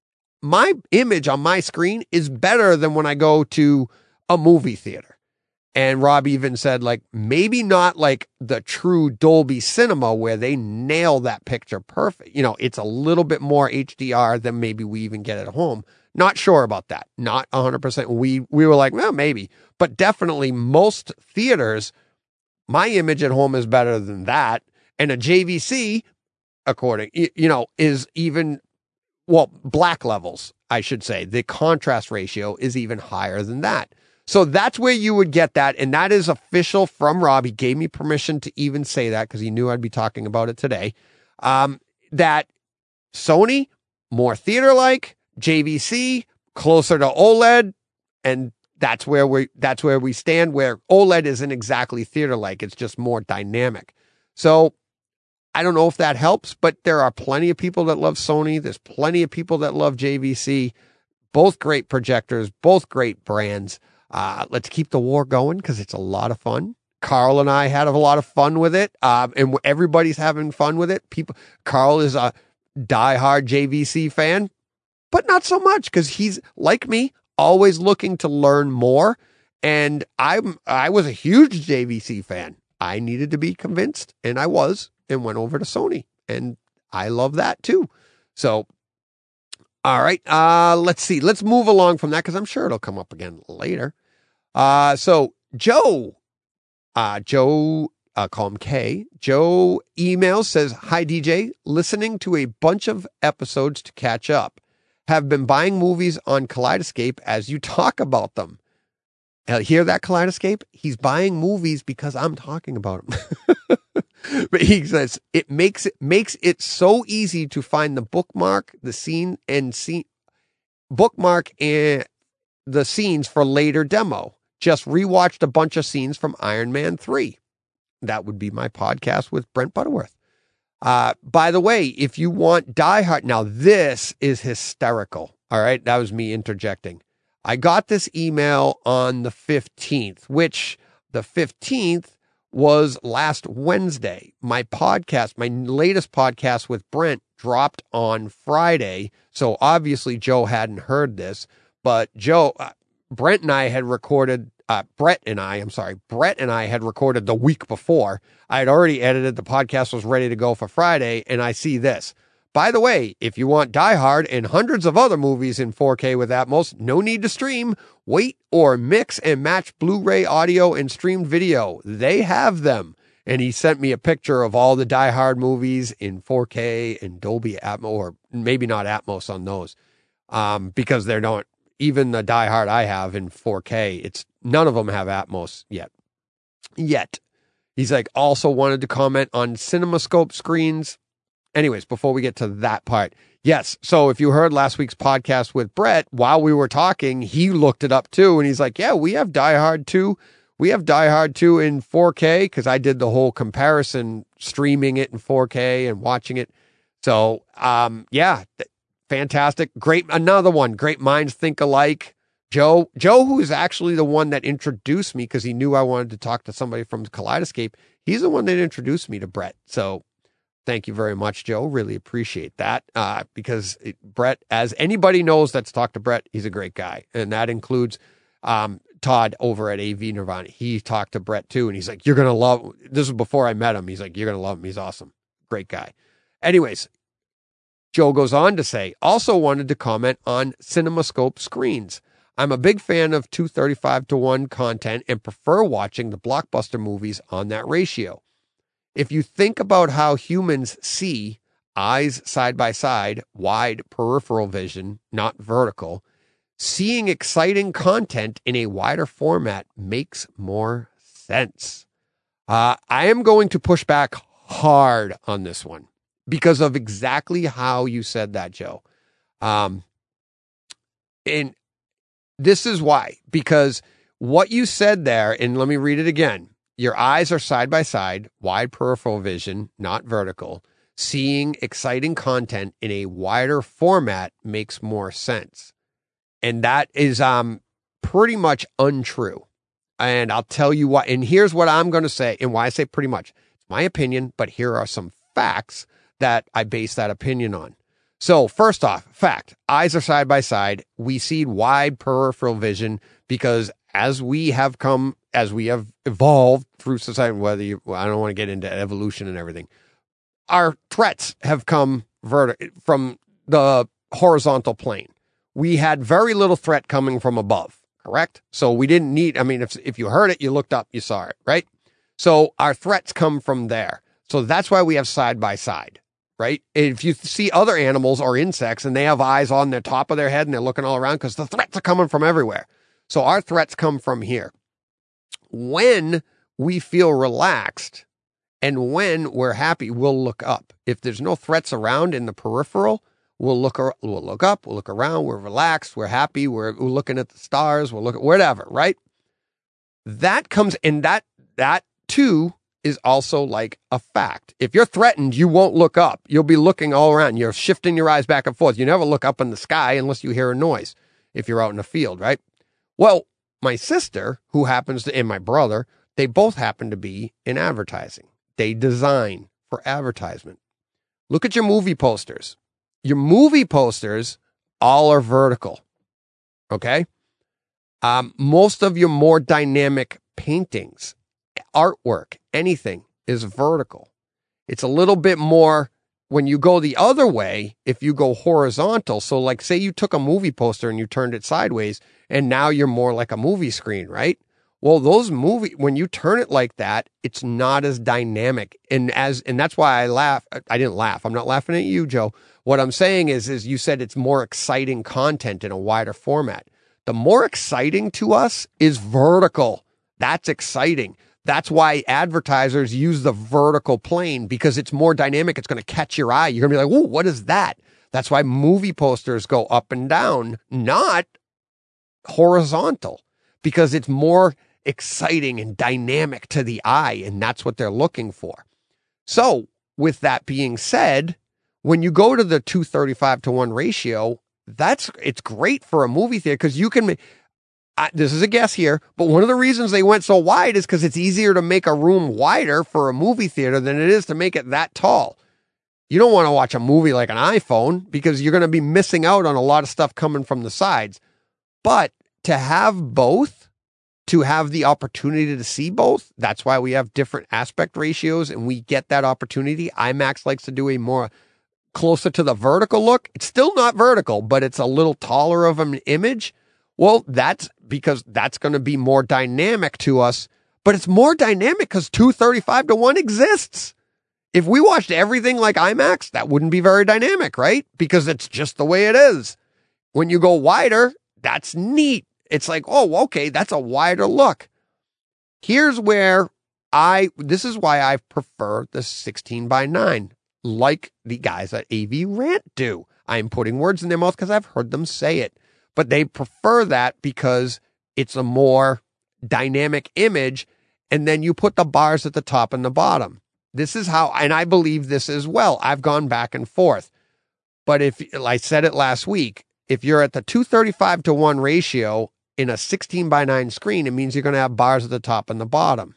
my image on my screen is better than when I go to a movie theater. And Rob even said, like, maybe not like the true Dolby Cinema where they nail that picture perfect. You know, it's a little bit more H D R than maybe we even get at home. Not sure about that. Not one hundred percent. We, we were like, well, maybe. But definitely most theaters, my image at home is better than that. And a J V C, according, you know, is even, well, black levels, I should say. The contrast ratio is even higher than that. So that's where you would get that. And that is official from Rob. He gave me permission to even say that because he knew I'd be talking about it today. Um, that Sony, more theater-like, J V C, closer to OLED. And that's where we, that's where we stand, where OLED isn't exactly theater-like. It's just more dynamic. So I don't know if that helps, but there are plenty of people that love Sony. There's plenty of people that love J V C. Both great projectors, both great brands. Uh, let's keep the war going because it's a lot of fun. Carl and I had a lot of fun with it. Um, and everybody's having fun with it. People, Carl is a diehard J V C fan, but not so much because he's like me, always looking to learn more. And I'm, I was a huge J V C fan. I needed to be convinced and I was, and went over to Sony and I love that too. So, all right. Uh, let's see. Let's move along from that because I'm sure it'll come up again later. Uh, so Joe, uh, Joe, uh, call him K. Joe emails, says, hi, D J, listening to a bunch of episodes to catch up. Have been buying movies on Kaleidoscape as you talk about them. Uh, hear that, Kaleidoscape? He's buying movies because I'm talking about them. But he says it makes it makes it so easy to find the bookmark, the scene and scene bookmark and the scenes for later demo. Just rewatched a bunch of scenes from Iron Man three. That would be my podcast with Brent Butterworth. Uh, by the way, if you want Die Hard, now this is hysterical. All right. That was me interjecting. I got this email on the fifteenth, which the fifteenth was last Wednesday. My podcast, my latest podcast with Brent dropped on Friday. So obviously Joe hadn't heard this, but Joe, uh, Brent and I had recorded, uh, Brett and I, I'm sorry, Brett and I had recorded the week before. I had already edited. The podcast was ready to go for Friday. And I see this. By the way, if you want Die Hard and hundreds of other movies in four K with Atmos, no need to stream. Wait or mix and match Blu-ray audio and streamed video. They have them. And he sent me a picture of all the Die Hard movies in four K and Dolby Atmos, or maybe not Atmos on those, um, because they're not, even the Die Hard I have in four K, it's none of them have Atmos yet. Yet. He's like, also wanted to comment on CinemaScope screens. Anyways, before we get to that part, yes. So if you heard last week's podcast with Brett, while we were talking, he looked it up too. And he's like, yeah, we have Die Hard two. We have Die Hard two in four K because I did the whole comparison, streaming it in four K and watching it. So, um, yeah, th- fantastic. Great. Another one. Great minds think alike. Joe, Joe, who is actually the one that introduced me because he knew I wanted to talk to somebody from Kaleidoscape. He's the one that introduced me to Brett. So, thank you very much, Joe. Really appreciate that. Uh, because it, Brett, as anybody knows that's talked to Brett, he's a great guy. And that includes um, Todd over at A V Nirvana. He talked to Brett too. And he's like, you're going to love, this was before I met him. He's like, you're going to love him. He's awesome. Great guy. Anyways, Joe goes on to say, also wanted to comment on CinemaScope screens. I'm a big fan of two thirty-five to one content and prefer watching the blockbuster movies on that ratio. If you think about how humans see, eyes side by side, wide peripheral vision, not vertical. Seeing exciting content in a wider format makes more sense. Uh, I am going to push back hard on this one because of exactly how you said that, Joe. Um, and this is why, because what you said there, and let me read it again. Your eyes are side by side, wide peripheral vision, not vertical. Seeing exciting content in a wider format makes more sense. And that is um pretty much untrue. And I'll tell you why. And here's what I'm going to say, and why I say pretty much. It's my opinion, but here are some facts that I base that opinion on. So first off, fact, eyes are side by side. We see wide peripheral vision because as we have come, as we have evolved through society, whether you, well, I don't want to get into evolution and everything, our threats have come verti- from the horizontal plane. We had very little threat coming from above, correct? So we didn't need, I mean, if, if you heard it, you looked up, you saw it, right? So our threats come from there. So that's why we have side by side, right? If you see other animals or insects and they have eyes on the top of their head and they're looking all around because the threats are coming from everywhere. So our threats come from here. When we feel relaxed and when we're happy, we'll look up. If there's no threats around in the peripheral, we'll look, we'll look up, we'll look around, we're relaxed, we're happy, we're, we're looking at the stars, we'll look at whatever, right? That comes, and that, that too is also like a fact. If you're threatened, you won't look up. You'll be looking all around. You're shifting your eyes back and forth. You never look up in the sky unless you hear a noise if you're out in the field, right? Well, my sister, who happens to, and my brother, they both happen to be in advertising. They design for advertisement. Look at your movie posters. Your movie posters all are vertical, okay? Um, most of your more dynamic paintings, artwork, anything is vertical. It's a little bit more when you go the other way, if you go horizontal. So like say you took a movie poster and you turned it sideways and now you're more like a movie screen, right? Well, those movie, when you turn it like that, it's not as dynamic. And as, and that's why I laugh. I didn't laugh. I'm not laughing at you, Joe. What I'm saying is, is you said it's more exciting content in a wider format. The more exciting to us is vertical. That's exciting. That's why advertisers use the vertical plane because it's more dynamic. It's going to catch your eye. You're going to be like, ooh, what is that? That's why movie posters go up and down, not horizontal, because it's more exciting and dynamic to the eye, and that's what they're looking for. So with that being said, when you go to the two thirty-five to one ratio, that's, it's great for a movie theater because you can, I, this is a guess here, but one of the reasons they went so wide is because it's easier to make a room wider for a movie theater than it is to make it that tall. You don't want to watch a movie like an iPhone because you're going to be missing out on a lot of stuff coming from the sides. But to have both, to have the opportunity to see both, that's why we have different aspect ratios and we get that opportunity. IMAX likes to do a more closer to the vertical look. It's still not vertical, but it's a little taller of an image. Well, that's because that's going to be more dynamic to us, but it's more dynamic because two thirty-five to one exists. If we watched everything like IMAX, that wouldn't be very dynamic, right? Because it's just the way it is. When you go wider, that's neat. It's like, oh, okay, that's a wider look. Here's where I, this is why I prefer the sixteen by nine, like the guys at A V Rant do. I'm putting words in their mouth because I've heard them say it, but they prefer that because it's a more dynamic image. And then you put the bars at the top and the bottom. This is how, and I believe this as well. I've gone back and forth, but if I said it last week, if you're at the two thirty-five to one ratio in a sixteen by nine screen, it means you're going to have bars at the top and the bottom.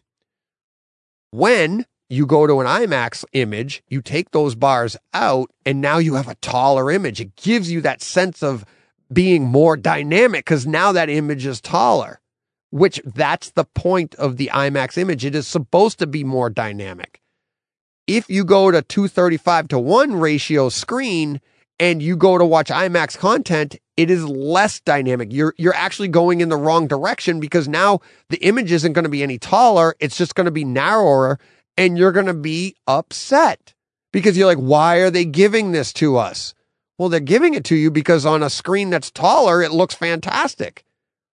When you go to an IMAX image, you take those bars out and now you have a taller image. It gives you that sense of being more dynamic because now that image is taller, which that's the point of the IMAX image. It is supposed to be more dynamic. If you go to two thirty-five to one ratio screen and you go to watch IMAX content, it is less dynamic. You're, you're actually going in the wrong direction because now the image isn't going to be any taller. It's just going to be narrower and you're going to be upset because you're like, why are they giving this to us? Well, they're giving it to you because on a screen that's taller, it looks fantastic.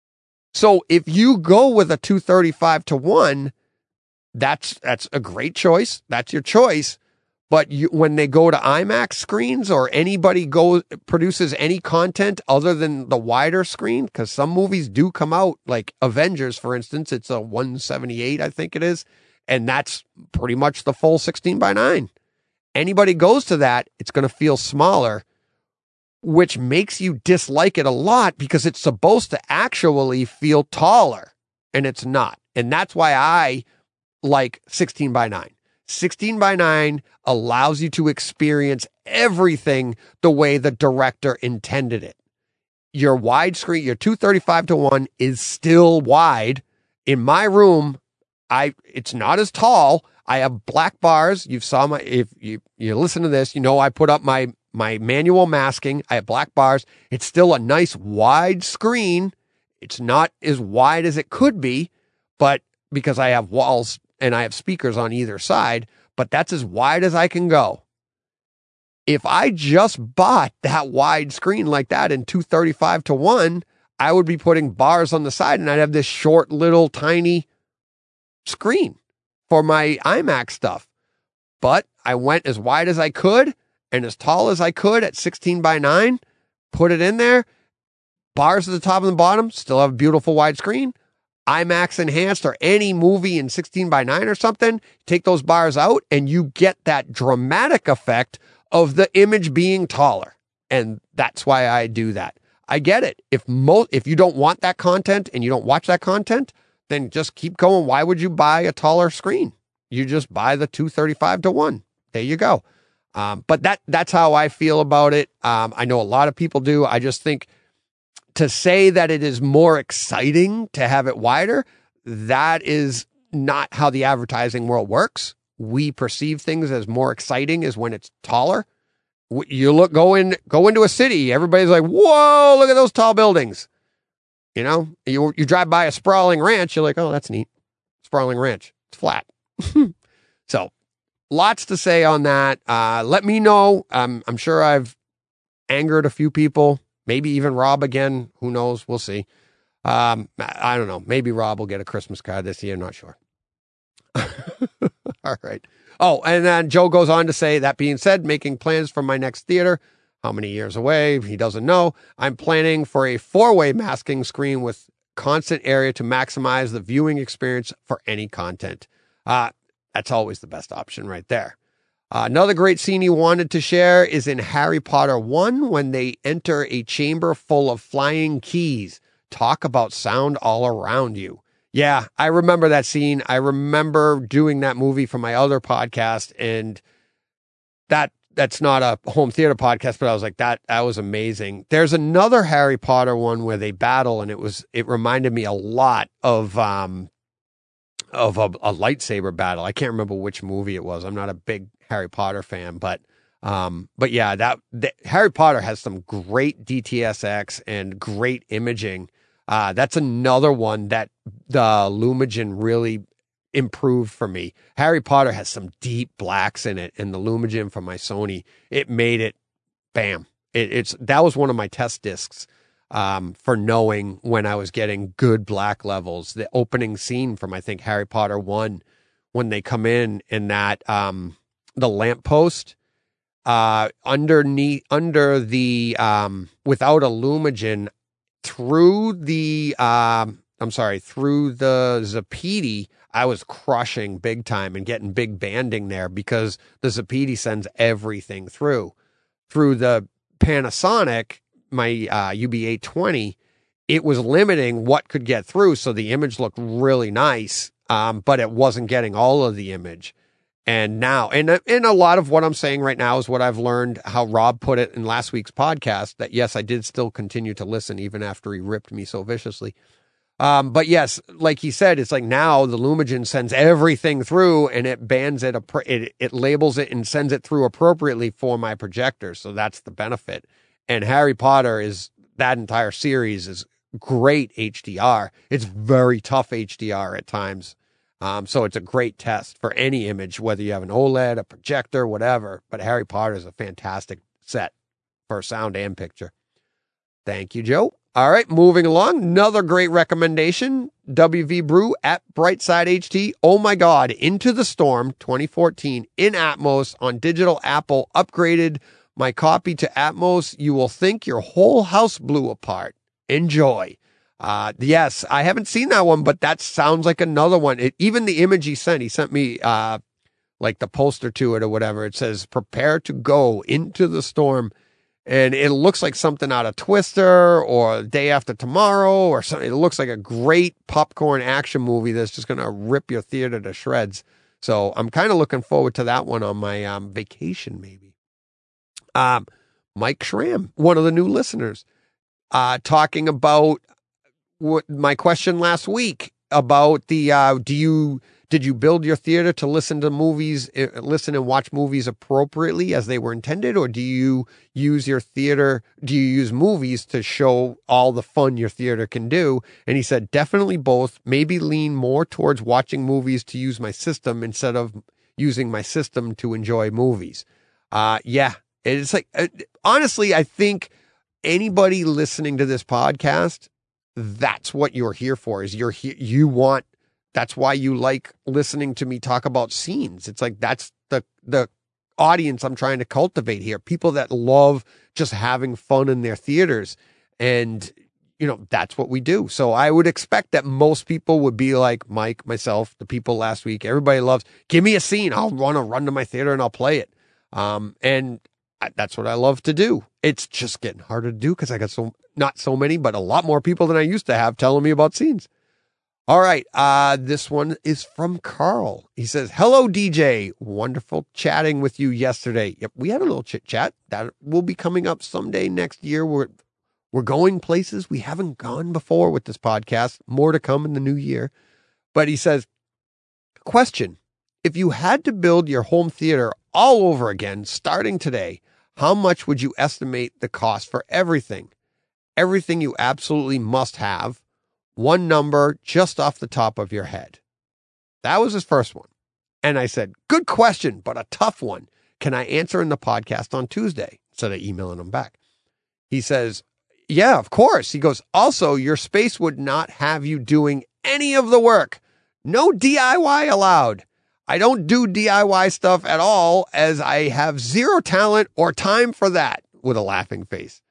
So if you go with a two thirty-five to one, that's that's a great choice. That's your choice. But you, when they go to IMAX screens or anybody goes produces any content other than the wider screen, because some movies do come out, like Avengers, for instance, it's a one seventy-eight, I think it is, and that's pretty much the full sixteen by nine. Anybody goes to that, it's going to feel smaller, which makes you dislike it a lot because it's supposed to actually feel taller, and it's not. And that's why I like sixteen by nine. sixteen by nine allows you to experience everything the way the director intended it. Your widescreen, your two thirty-five to one is still wide. In my room, I it's not as tall. I have black bars. You've saw my, if you, you listen to this, you know I put up my my manual masking. I have black bars. It's still a nice wide screen. It's not as wide as it could be, but because I have walls and I have speakers on either side, but that's as wide as I can go. If I just bought that wide screen like that in two thirty-five to one, I would be putting bars on the side and I'd have this short little tiny screen for my IMAX stuff. But I went as wide as I could and as tall as I could at sixteen by nine, put it in there, bars at the top and the bottom, still have a beautiful wide screen. IMAX enhanced or any movie in sixteen by nine or something, take those bars out and you get that dramatic effect of the image being taller. And that's why I do that. I get it. If mo- if you don't want that content and you don't watch that content, then just keep going. Why would you buy a taller screen? You just buy the two thirty-five to one. There you go. Um, but that that's how I feel about it. Um, I know a lot of people do. I just think to say that it is more exciting to have it wider, that is not how the advertising world works. We perceive things as more exciting is when it's taller. You look, go in, go into a city. Everybody's like, whoa, look at those tall buildings. You know, you, you drive by a sprawling ranch. You're like, oh, that's neat. Sprawling ranch. It's flat. So lots to say on that. Uh, let me know. Um, I'm sure I've angered a few people. Maybe even Rob again. Who knows? We'll see. Um, I don't know. Maybe Rob will get a Christmas card this year. Not sure. All right. Oh, and then Joe goes on to say, that being said, making plans for my next theater. How many years away? He doesn't know. I'm planning for a four-way masking screen with constant area to maximize the viewing experience for any content. Uh, that's always the best option right there. Uh, another great scene he wanted to share is in Harry Potter one when they enter a chamber full of flying keys. Talk about sound all around you. Yeah, I remember that scene. I remember doing that movie for my other podcast, and that that's not a home theater podcast, but I was like, that that was amazing. There's another Harry Potter one where they battle, and it was it reminded me a lot of um of a, a lightsaber battle. I can't remember which movie it was. I'm not a big Harry Potter fan, but um, but yeah, that, that Harry Potter has some great D T S X and great imaging. Uh, that's another one that the Lumigen really improved for me. Harry Potter has some deep blacks in it, and the Lumigen from my Sony, it made it, bam. It, it's that was one of my test discs um, for knowing when I was getting good black levels. The opening scene from, I think, Harry Potter one, when they come in in that um, the lamppost uh, underneath, under the um, without a Lumigen. Through the, um, I'm sorry, through the Zapedi, I was crushing big time and getting big banding there because the Zapedi sends everything through. Through the Panasonic, my uh, U B eight twenty, it was limiting what could get through, so the image looked really nice, um, but it wasn't getting all of the image. And now, and, and a lot of what I'm saying right now is what I've learned, how Rob put it in last week's podcast, that yes, I did still continue to listen even after he ripped me so viciously. Um, but yes, like he said, it's like now the Lumigen sends everything through and it bands it, it, it labels it and sends it through appropriately for my projector. So that's the benefit. And Harry Potter is, that entire series is great H D R. It's very tough H D R at times. Um, so it's a great test for any image, whether you have an OLED, a projector, whatever. But Harry Potter is a fantastic set for sound and picture. Thank you, Joe. All right, moving along. Another great recommendation, W V Brew at Brightside H D. Oh my God, Into the Storm twenty fourteen in Atmos on digital Apple. Upgraded my copy to Atmos. You will think your whole house blew apart. Enjoy. Uh, yes, I haven't seen that one, but that sounds like another one. It, even the image he sent, he sent me, uh, like the poster to it or whatever. It says, prepare to go into the storm. And it looks like something out of Twister or Day After Tomorrow or something. It looks like a great popcorn action movie that's just going to rip your theater to shreds. So I'm kind of looking forward to that one on my, um, vacation, maybe. Um, Mike Schramm, one of the new listeners, uh, talking about, what my question last week about the, uh, do you, did you build your theater to listen to movies, uh, listen and watch movies appropriately as they were intended? Or do you use your theater, do you use movies to show all the fun your theater can do? And he said, definitely both, maybe lean more towards watching movies to use my system instead of using my system to enjoy movies. Uh, yeah, it's like, uh, honestly, I think anybody listening to this podcast, that's what you're here for, is you're here, you want, that's why you like listening to me talk about scenes. It's like, that's the, the audience I'm trying to cultivate here. People that love just having fun in their theaters. And, you know, that's what we do. So I would expect that most people would be like Mike, myself, the people last week, everybody loves, give me a scene. I'll want to run to my theater and I'll play it. Um, and I, that's what I love to do. It's just getting harder to do because I got so, not so many, but a lot more people than I used to have telling me about scenes. All right. Uh, this one is from Carl. He says, hello, D J. Wonderful chatting with you yesterday. Yep. We had a little chit chat that will be coming up someday next year. We're, we're going places we haven't gone before with this podcast. More to come in the new year. But he says, question, if you had to build your home theater all over again, starting today, how much would you estimate the cost for everything? Everything you absolutely must have. One number just off the top of your head. That was his first one. And I said, good question, but a tough one. Can I answer in the podcast on Tuesday? Instead of emailing him back. He says, yeah, of course. He goes, also, your space would not have you doing any of the work. No D I Y allowed. I don't do D I Y stuff at all, as I have zero talent or time for that, with a laughing face.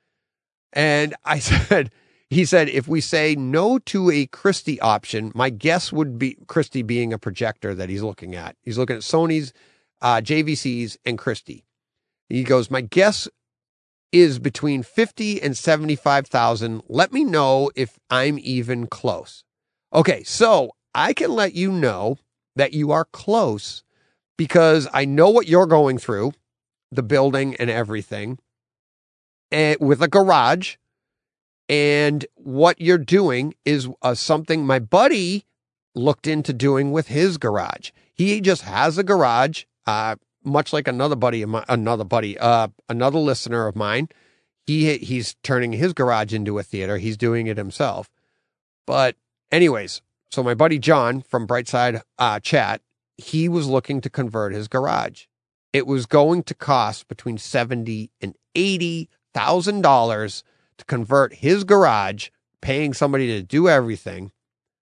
And I said, he said, if we say no to a Christie option, my guess would be Christie being a projector that he's looking at. He's looking at Sony's, uh, J V Cs and Christie. He goes, my guess is between fifty and seventy-five thousand. Let me know if I'm even close. Okay. So I can let you know that you are close because I know what you're going through, the building and everything, and with a garage. And what you're doing is uh, something my buddy looked into doing with his garage. He just has a garage, uh, much like another buddy of my, another buddy, uh, another listener of mine. He, he's turning his garage into a theater. He's doing it himself. But anyways, so my buddy John from Brightside uh, Chat, he was looking to convert his garage. It was going to cost between seventy and eighty thousand dollars to convert his garage, paying somebody to do everything,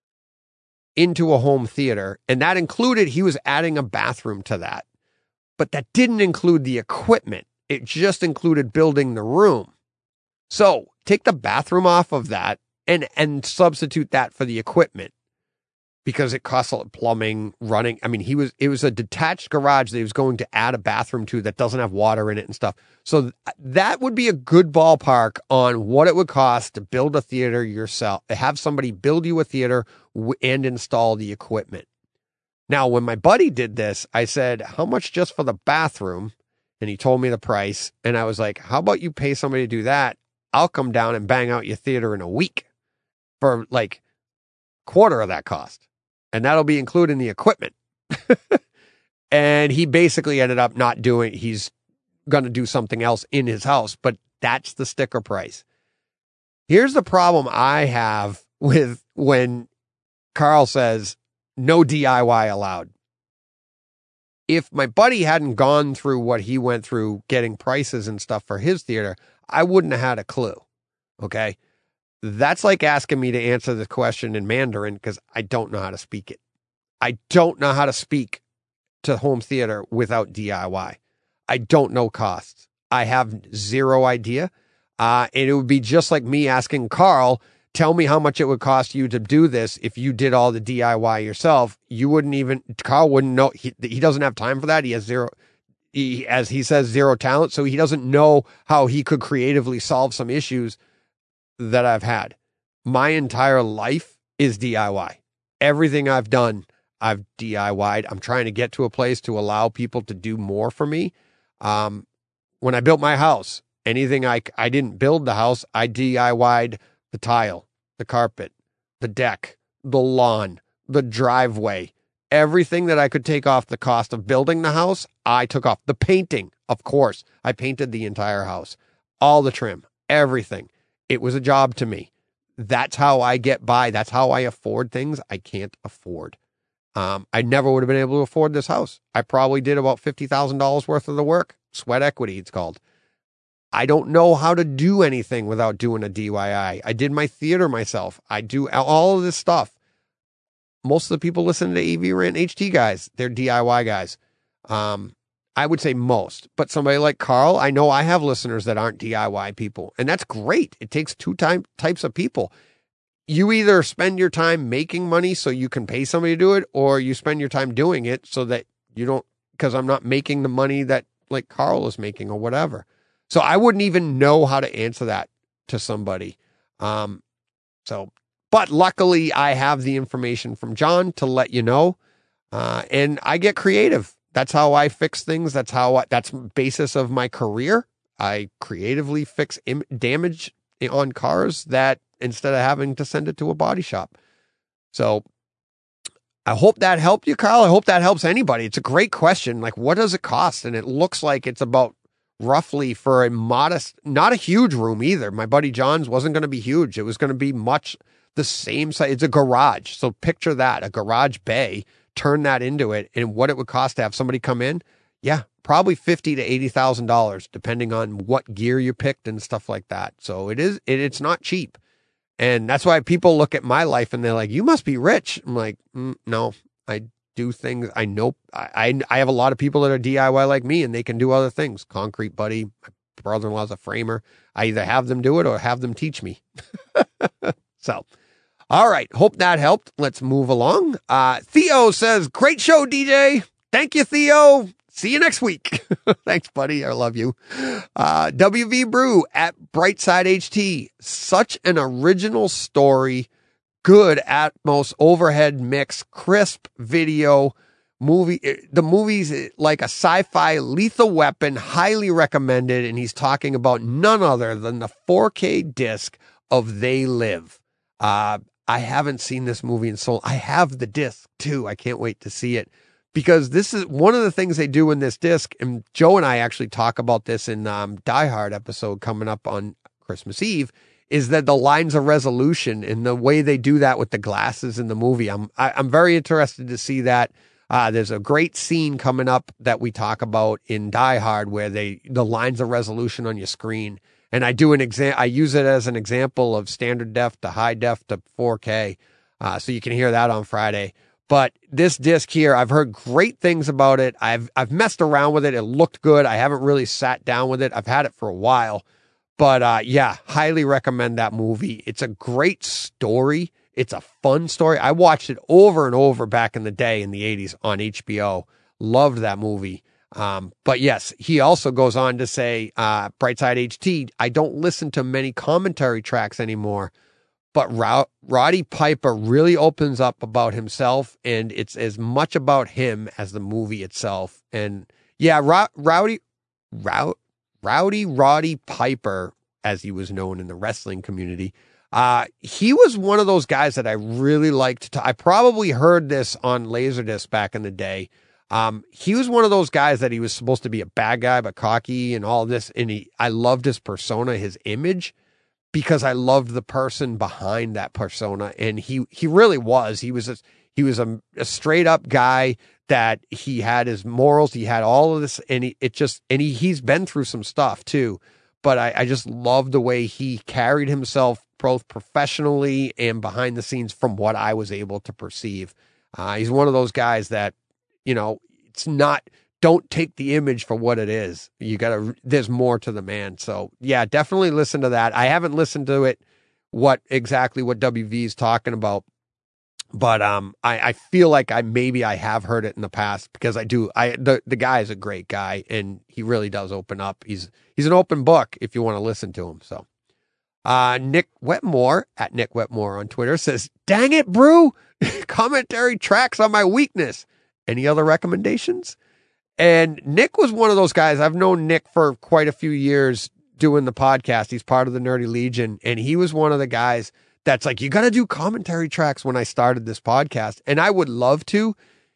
into a home theater. And that included, he was adding a bathroom to that. But that didn't include the equipment. It just included building the room. So take the bathroom off of that and, and substitute that for the equipment, because it costs a lot of plumbing, running. I mean, he was, it was a detached garage that he was going to add a bathroom to that doesn't have water in it and stuff. So th- that would be a good ballpark on what it would cost to build a theater yourself, have somebody build you a theater w- and install the equipment. Now, when my buddy did this, I said, how much just for the bathroom? And he told me the price. And I was like, how about you pay somebody to do that? I'll come down and bang out your theater in a week for like quarter of that cost. And that'll be included in the equipment. And he basically ended up not doing, he's going to do something else in his house, but that's the sticker price. Here's the problem I have with when Carl says, no D I Y allowed. If my buddy hadn't gone through what he went through getting prices and stuff for his theater, I wouldn't have had a clue. Okay. That's like asking me to answer the question in Mandarin because I don't know how to speak it. I don't know how to speak to home theater without D I Y. I don't know costs. I have zero idea. Uh, and it would be just like me asking Carl, tell me how much it would cost you to do this if you did all the D I Y yourself. You wouldn't even, Carl wouldn't know. He, he doesn't have time for that. He has zero, he, as he says, zero talent. So he doesn't know how he could creatively solve some issues that I've had. My entire life is D I Y. Everything I've done, I've D I Y'd. I'm trying to get to a place to allow people to do more for me. Um, when I built my house, anything I, I didn't build the house, I D I Y'd the tile, the carpet, the deck, the lawn, the driveway, everything that I could take off the cost of building the house, I took off. The painting, of course. I painted the entire house, all the trim, everything. It was a job to me. That's how I get by. That's how I afford things I can't afford. Um, I never would have been able to afford this house. I probably did about fifty thousand dollars worth of the work. Sweat equity, it's called. I don't know how to do anything without doing a D I Y. I did my theater myself. I do all of this stuff. Most of the people listening to A V Rant H T guys, they're D I Y guys. Um, I would say most, but somebody like Carl, I know I have listeners that aren't D I Y people, and that's great. It takes two time, types of people. You either spend your time making money so you can pay somebody to do it, or you spend your time doing it so that you don't, because I'm not making the money that like Carl is making or whatever. So I wouldn't even know how to answer that to somebody. Um, so, but luckily I have the information from John to let you know. Uh, and I get creative. That's how I fix things. That's how I, that's basis of my career. I creatively fix im- damage on cars that instead of having to send it to a body shop. So I hope that helped you, Carl. I hope that helps anybody. It's a great question. Like, what does it cost? And it looks like it's about roughly for a modest, not a huge room either. My buddy John's wasn't going to be huge. It was going to be much the same size. It's a garage. So picture that, a garage bay, turn that into it, and what it would cost to have somebody come in. Yeah, probably fifty to eighty thousand dollars, depending on what gear you picked and stuff like that. So it is, it, it's not cheap. And that's why people look at my life and they're like, you must be rich. I'm like, mm, no, I do things. I know I, I have a lot of people that are D I Y like me, and they can do other things. Concrete Buddy, my brother-in-law's a framer. I either have them do it or have them teach me. So, all right. Hope that helped. Let's move along. Uh, Theo says, great show, D J. Thank you, Theo. See you next week. Thanks, buddy. I love you. Uh, W V Brew at Brightside H T. Such an original story. Good Atmos overhead mix, crisp video movie. The movie's like a sci-fi Lethal Weapon, highly recommended. And he's talking about none other than the four K disc of They Live. Uh, I haven't seen this movie in so long. I have the disc too. I can't wait to see it, because this is one of the things they do in this disc. And Joe and I actually talk about this in um, Die Hard episode coming up on Christmas Eve, is that the lines of resolution and the way they do that with the glasses in the movie. I'm, I, I'm very interested to see that. Uh, there's a great scene coming up that we talk about in Die Hard where they, the lines of resolution on your screen. And I do an exam, I use it as an example of standard def to high def to four K. Uh, so you can hear that on Friday. But this disc here, I've heard great things about it. I've, I've messed around with it. It looked good. I haven't really sat down with it. I've had it for a while. But uh, yeah, highly recommend that movie. It's a great story. It's a fun story. I watched it over and over back in the day in the eighties on H B O. Loved that movie. Um, but yes, he also goes on to say, uh, Brightside H T, I don't listen to many commentary tracks anymore, but Row- Roddy Piper really opens up about himself, and it's as much about him as the movie itself. And yeah, Ro- Rowdy, Row- Rowdy Roddy Piper, as he was known in the wrestling community, uh, he was one of those guys that I really liked. To, I probably heard this on Laserdisc back in the day. Um, he was one of those guys that he was supposed to be a bad guy, but cocky and all this. And he, I loved his persona, his image, because I loved the person behind that persona. And he, he really was, he was, a, He was a, a straight up guy that he had his morals. He had all of this, and he, it just, and he, he's been through some stuff too. But I, I just love the way he carried himself both professionally and behind the scenes from what I was able to perceive. Uh, he's one of those guys that, you know, it's not, don't take the image for what it is. You gotta, there's more to the man. So yeah, definitely listen to that. I haven't listened to it, what exactly what W V is talking about, but um, I, I feel like I, maybe I have heard it in the past because I do. I, the, the guy is a great guy and he really does open up. He's, he's an open book if you want to listen to him. So, uh, Nick Wetmore at Nick Wetmore on Twitter says, dang it, Brew, commentary tracks on my weakness. Any other recommendations? And Nick was one of those guys. I've known Nick for quite a few years doing the podcast. He's part of the Nerdy Legion. And he was one of the guys that's like, you got to do commentary tracks when I started this podcast. And I would love to,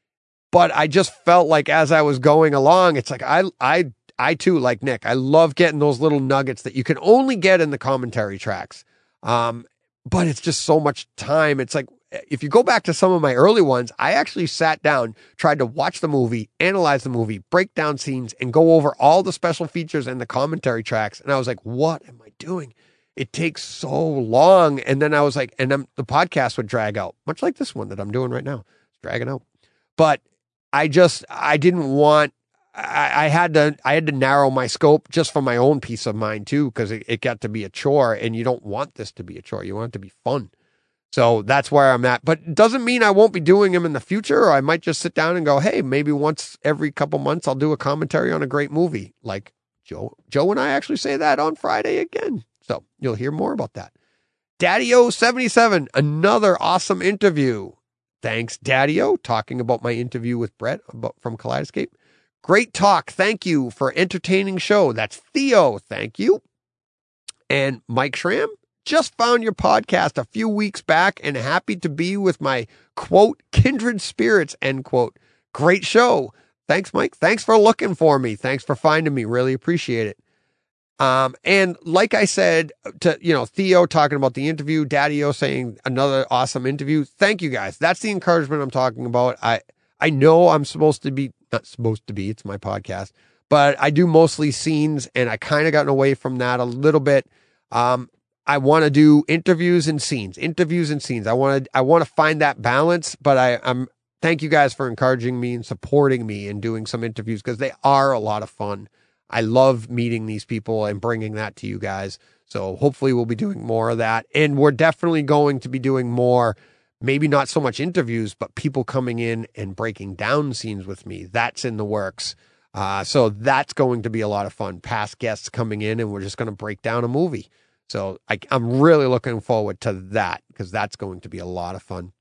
but I just felt like as I was going along, it's like, I, I, I too, like Nick, I love getting those little nuggets that you can only get in the commentary tracks. Um, but it's just so much time. It's like, if you go back to some of my early ones, I actually sat down, tried to watch the movie, analyze the movie, break down scenes, and go over all the special features and the commentary tracks. And I was like, what am I doing? It takes so long. And then I was like, and then the podcast would drag out, much like this one that I'm doing right now. It's dragging out. But I just, I didn't want, I, I had to, I had to narrow my scope just for my own peace of mind too, because it, it got to be a chore, and you don't want this to be a chore. You want it to be fun. So that's where I'm at, but it doesn't mean I won't be doing them in the future, or I might just sit down and go, hey, maybe once every couple months I'll do a commentary on a great movie. Like Joe, Joe and I actually say that on Friday again. So you'll hear more about that. Daddy-O seventy-seven, another awesome interview. Thanks, Daddy-O, talking about my interview with Brett about, from Kaleidoscape. Great talk. Thank you for entertaining show. That's Theo. Thank you. And Mike Schramm. Just found your podcast a few weeks back and happy to be with my, quote, kindred spirits, end quote. Great show. Thanks, Mike. Thanks for looking for me. Thanks for finding me. Really appreciate it. Um, and like I said, to, you know, Theo talking about the interview, Daddy-O saying another awesome interview. Thank you guys. That's the encouragement I'm talking about. I, I know I'm supposed to be, not supposed to be, it's my podcast, but I do mostly scenes, and I kind of gotten away from that a little bit. Um, I want to do interviews and scenes, interviews and scenes. I want to, I want to find that balance, but I, I'm, thank you guys for encouraging me and supporting me and doing some interviews, because they are a lot of fun. I love meeting these people and bringing that to you guys. So hopefully we'll be doing more of that. And we're definitely going to be doing more, maybe not so much interviews, but people coming in and breaking down scenes with me. That's in the works. Uh, so that's going to be a lot of fun. Past guests coming in, and we're just going to break down a movie. So I, I'm really looking forward to that, because that's going to be a lot of fun.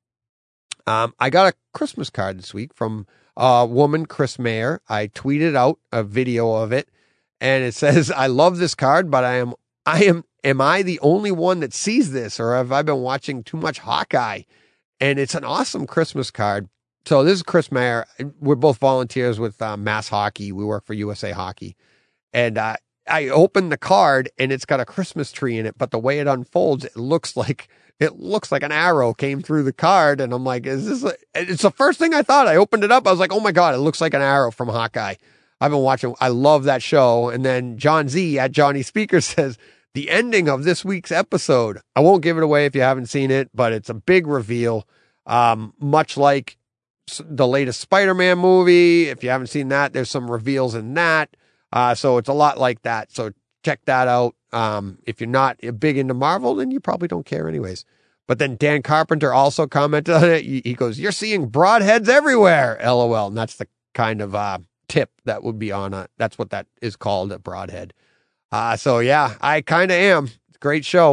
Um, I got a Christmas card this week from a woman, Chris Mayer. I tweeted out a video of it, and it says, I love this card, but I am, I am, am I the only one that sees this, or have I been watching too much Hawkeye? And it's an awesome Christmas card. So this is Chris Mayer. We're both volunteers with uh, Mass Hockey. We work for U S A Hockey. And, uh, I opened the card, and it's got a Christmas tree in it, but the way it unfolds, it looks like, it looks like an arrow came through the card. And I'm like, is this, a, it's the first thing I thought. I opened it up. I was like, oh my God, it looks like an arrow from Hawkeye. I've been watching, I love that show. And then John Z at Johnny Speaker says, the ending of this week's episode, I won't give it away if you haven't seen it, but it's a big reveal. Um, much like the latest Spider-Man movie. If you haven't seen that, there's some reveals in that. Uh, so it's a lot like that. So check that out. Um, if you're not big into Marvel, then you probably don't care anyways. But then Dan Carpenter also commented on it. He goes, you're seeing broadheads everywhere. L O L. And that's the kind of, uh, tip that would be on a, that's what that is called, a broadhead. Uh, so yeah, I kind of am. Great show.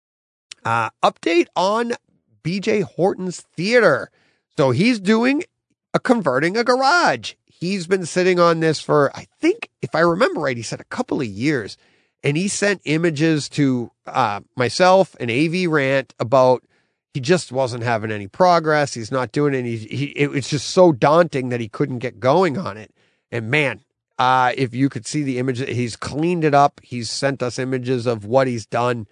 Uh, update on B J Horton's theater. So he's doing a converting a garage. He's been sitting on this for, I think, if I remember right, he said a couple of years, and he sent images to uh, myself and A V Rant about he just wasn't having any progress. He's not doing any. He, it was just so daunting that he couldn't get going on it. And man, uh, if you could see the images, he's cleaned it up. He's sent us images of what he's done.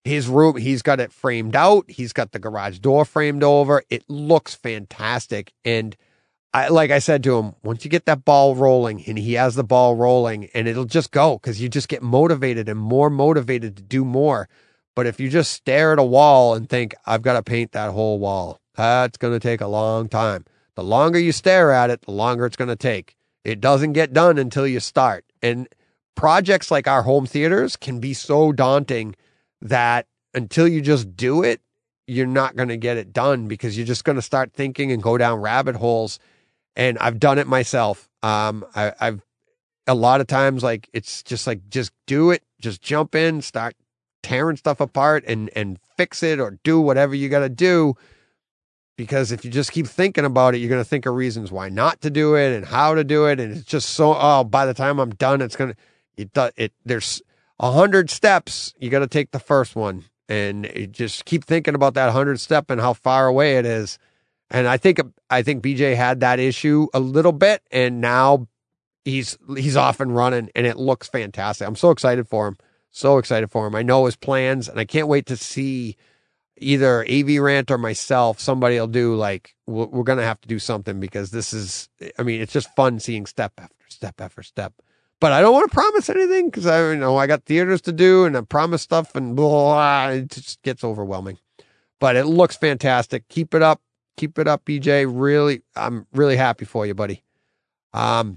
his room, he's got it framed out. He's got the garage door framed over. It looks fantastic. And I, like I said to him, once you get that ball rolling, and he has the ball rolling, and it'll just go because you just get motivated and more motivated to do more. But if you just stare at a wall and think, I've got to paint that whole wall, that's going to take a long time. The longer you stare at it, the longer it's going to take. It doesn't get done until you start. And projects like our home theaters can be so daunting that until you just do it, you're not going to get it done because you're just going to start thinking and go down rabbit holes. And I've done it myself. Um, I, I've a lot of times, like, it's just like, just do it, just jump in, start tearing stuff apart and, and fix it or do whatever you got to do. Because if you just keep thinking about it, you're going to think of reasons why not to do it and how to do it. And it's just so, oh, by the time I'm done, it's going to, it does it. There's a hundred steps. You got to take the first one and you just keep thinking about that hundred step and how far away it is. And I think, I think B J had that issue a little bit, and now he's, he's off and running, and it looks fantastic. I'm so excited for him. So excited for him. I know his plans, and I can't wait to see either A V Rant or myself. Somebody will do, like, we're, we're going to have to do something, because this is, I mean, it's just fun seeing step after step after step. But I don't want to promise anything because I you know I got theaters to do and I promise stuff and blah, it just gets overwhelming. But it looks fantastic. Keep it up. Keep it up, B J. Really, I'm really happy for you, buddy. Um,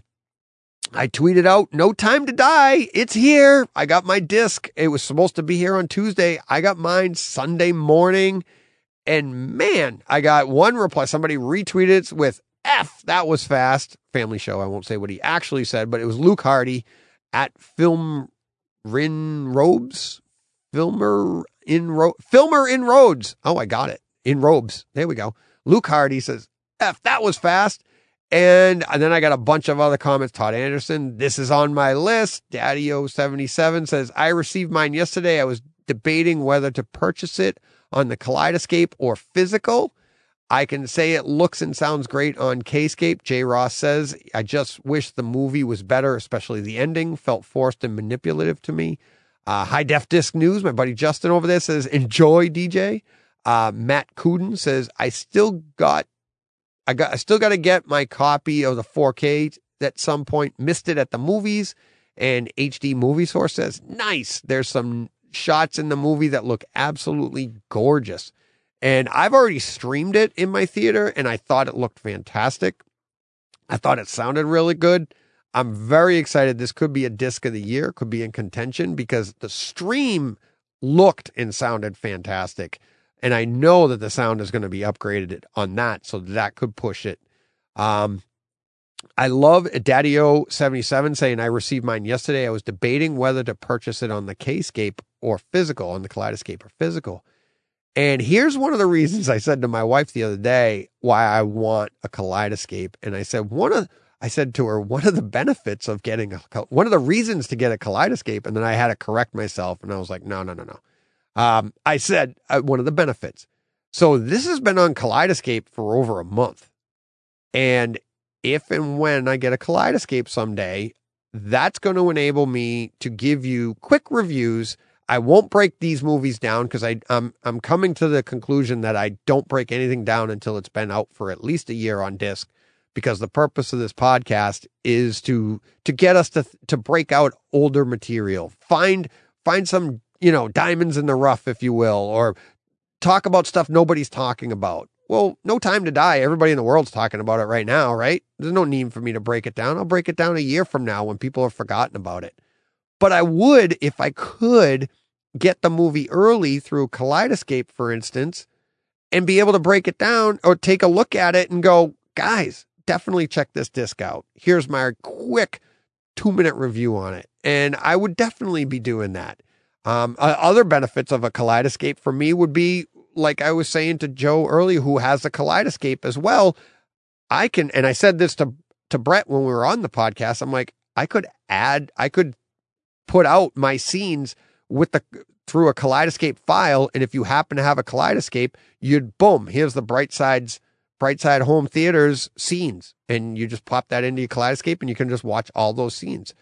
I tweeted out, no time to die. It's here. I got my disc. It was supposed to be here on Tuesday. I got mine Sunday morning. And man, I got one reply. Somebody retweeted it with F. That was fast. Family show. I won't say what he actually said, but it was Luke Hardy at Film Rin Robes. Filmer in Ro- Filmer in Rhodes. Oh, I got it. In Robes. There we go. Luke Hardy says, F, that was fast. And, and then I got a bunch of other comments. Todd Anderson, this is on my list. Daddy O seventy-seven says, I received mine yesterday. I was debating whether to purchase it on the Kaleidoscape or physical. I can say it looks and sounds great on K-Scape. J. Ross says, I just wish the movie was better, especially the ending. Felt forced and manipulative to me. Uh, High Def Disc News, my buddy Justin over there says, enjoy, D J. Uh, Matt Cooden says, I still got, I got, I still got to get my copy of the four K at some point. Missed it at the movies. And H D Movie Source says, nice. There's some shots in the movie that look absolutely gorgeous. And I've already streamed it in my theater, and I thought it looked fantastic. I thought it sounded really good. I'm very excited. This could be a disc of the year, could be in contention, because the stream looked and sounded fantastic. And I know that the sound is going to be upgraded on that, so that could push it. Um, I love Daddy O seventy-seven saying, I received mine yesterday. I was debating whether to purchase it on the K-Scape or physical, on the Kaleidoscape or physical. And here's one of the reasons I said to my wife the other day why I want a Kaleidoscape. And I said, one of, I said to her, one of the benefits of getting a, one of the reasons to get a Kaleidoscape. And then I had to correct myself. And I was like, no, no, no, no. Um, I said uh, one of the benefits. So this has been on Kaleidoscape for over a month. And if and when I get a Kaleidoscape someday, that's going to enable me to give you quick reviews. I won't break these movies down because I I'm I'm coming to the conclusion that I don't break anything down until it's been out for at least a year on disc, because the purpose of this podcast is to to get us to to break out older material, find find some, you know, diamonds in the rough, if you will, or talk about stuff nobody's talking about. Well, No Time to Die. Everybody in the world's talking about it right now, right? There's no need for me to break it down. I'll break it down a year from now when people have forgotten about it. But I would, if I could, get the movie early through Kaleidoscape, for instance, and be able to break it down or take a look at it and go, guys, definitely check this disc out. Here's my quick two minute review on it. And I would definitely be doing that. Um, uh, other benefits of a Kaleidoscape for me would be, like I was saying to Joe earlier, who has a Kaleidoscape as well. I can, and I said this to, to Brett when we were on the podcast, I'm like, I could add, I could put out my scenes with the, through a Kaleidoscape file. And if you happen to have a Kaleidoscape, you'd boom, here's the Bright Side's Bright Side Home Theaters scenes. And you just pop that into your Kaleidoscape and you can just watch all those scenes.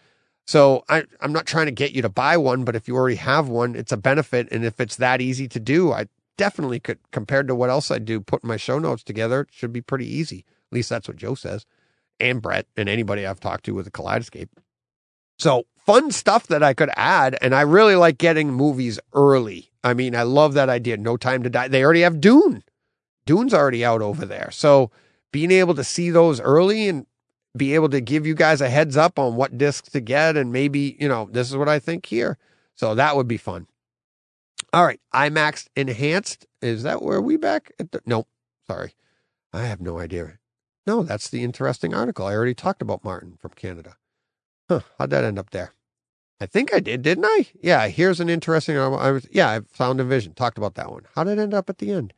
So I, I'm not trying to get you to buy one, but if you already have one, it's a benefit. And if it's that easy to do, I definitely could, compared to what else I do, putting my show notes together, it should be pretty easy. At least that's what Joe says, and Brett, and anybody I've talked to with a Kaleidoscape. So fun stuff that I could add. And I really like getting movies early. I mean, I love that idea. No Time to Die. They already have Dune. Dune's already out over there. So being able to see those early and be able to give you guys a heads up on what discs to get, and maybe, you know, this is what I think here. So that would be fun. All right. IMAX Enhanced. Is that where we back? At the, nope. Sorry. I have no idea. No, that's the interesting article. I already talked about Martin from Canada. Huh. How'd that end up there? I think I did, didn't I? Yeah. Here's an interesting, I was, yeah, I found a vision. Talked about that one. How did it end up at the end?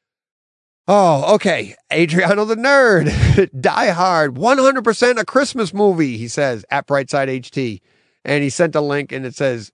Oh, okay. Adriano the Nerd. Die Hard. one hundred percent a Christmas movie, he says, at Brightside H T. And he sent a link, and it says,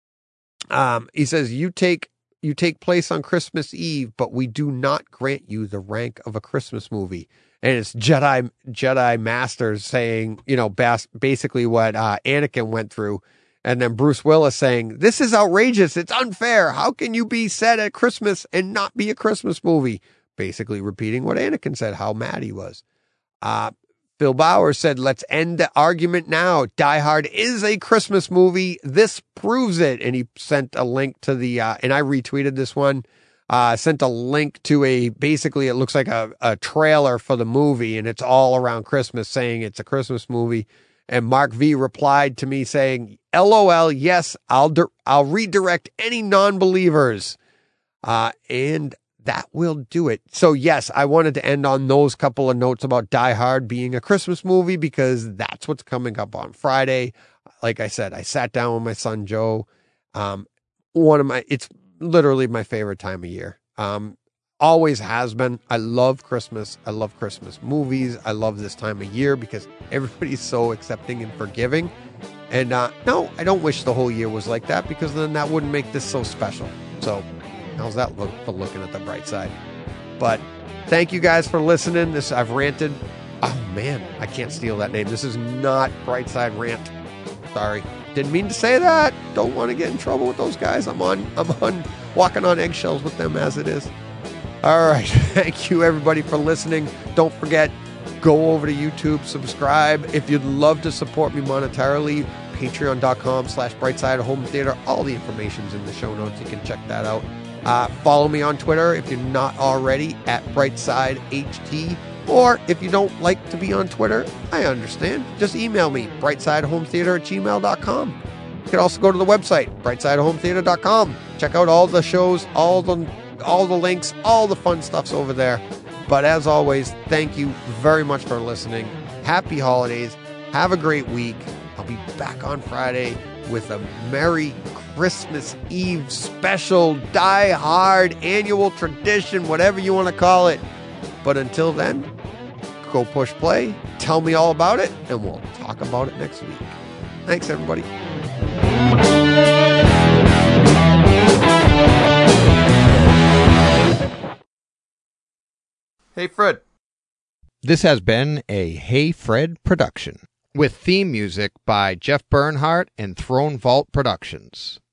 um, he says, you take, you take place on Christmas Eve, but we do not grant you the rank of a Christmas movie. And it's Jedi, Jedi Masters saying, you know, bas- basically what uh, Anakin went through. And then Bruce Willis saying, this is outrageous. It's unfair. How can you be set at Christmas and not be a Christmas movie? Basically repeating what Anakin said, how mad he was. Uh, Phil Bauer said, let's end the argument now. Die Hard is a Christmas movie. This proves it. And he sent a link to the, uh, and I retweeted this one, uh, sent a link to a, basically it looks like a, a trailer for the movie, and it's all around Christmas saying it's a Christmas movie. And Mark V replied to me saying, LOL, yes, I'll, di- I'll redirect any non-believers. Uh, and that will do it. So yes, I wanted to end on those couple of notes about Die Hard being a Christmas movie, because that's what's coming up on Friday. Like I said, I sat down with my son, Joe. Um, one of my, it's literally my favorite time of year. Um, always has been. I love Christmas. I love Christmas movies. I love this time of year because everybody's so accepting and forgiving. And uh, no, I don't wish the whole year was like that, because then that wouldn't make this so special. So how's that look for looking at the bright side? But thank you guys for listening. This I've ranted. Oh man, I can't steal that name. This is not Brightside Rant. Sorry, didn't mean to say that. Don't want to get in trouble with those guys. I'm on. I'm on walking on eggshells with them as it is. All right, thank you everybody for listening. Don't forget, go over to YouTube, subscribe. If you'd love to support me monetarily, patreon.com slash brightside home theater. All the information's in the show notes. You can check that out. Uh, follow me on Twitter if you're not already, at brightside H T. Or if you don't like to be on Twitter, I understand. Just email me, brightsidehometheater at gmail dot com. You can also go to the website, brightside home theater dot com. Check out all the shows, all the all the links, all the fun stuff's over there. But as always, thank you very much for listening. Happy holidays. Have a great week. I'll be back on Friday with a Merry Christmas Eve special, Die Hard, annual tradition, whatever you want to call it. But until then, go push play, tell me all about it, and we'll talk about it next week. Thanks, everybody. Hey, Fred.
This has been a Hey Fred production, with theme music by Jeff Bernhardt and Throne Vault Productions.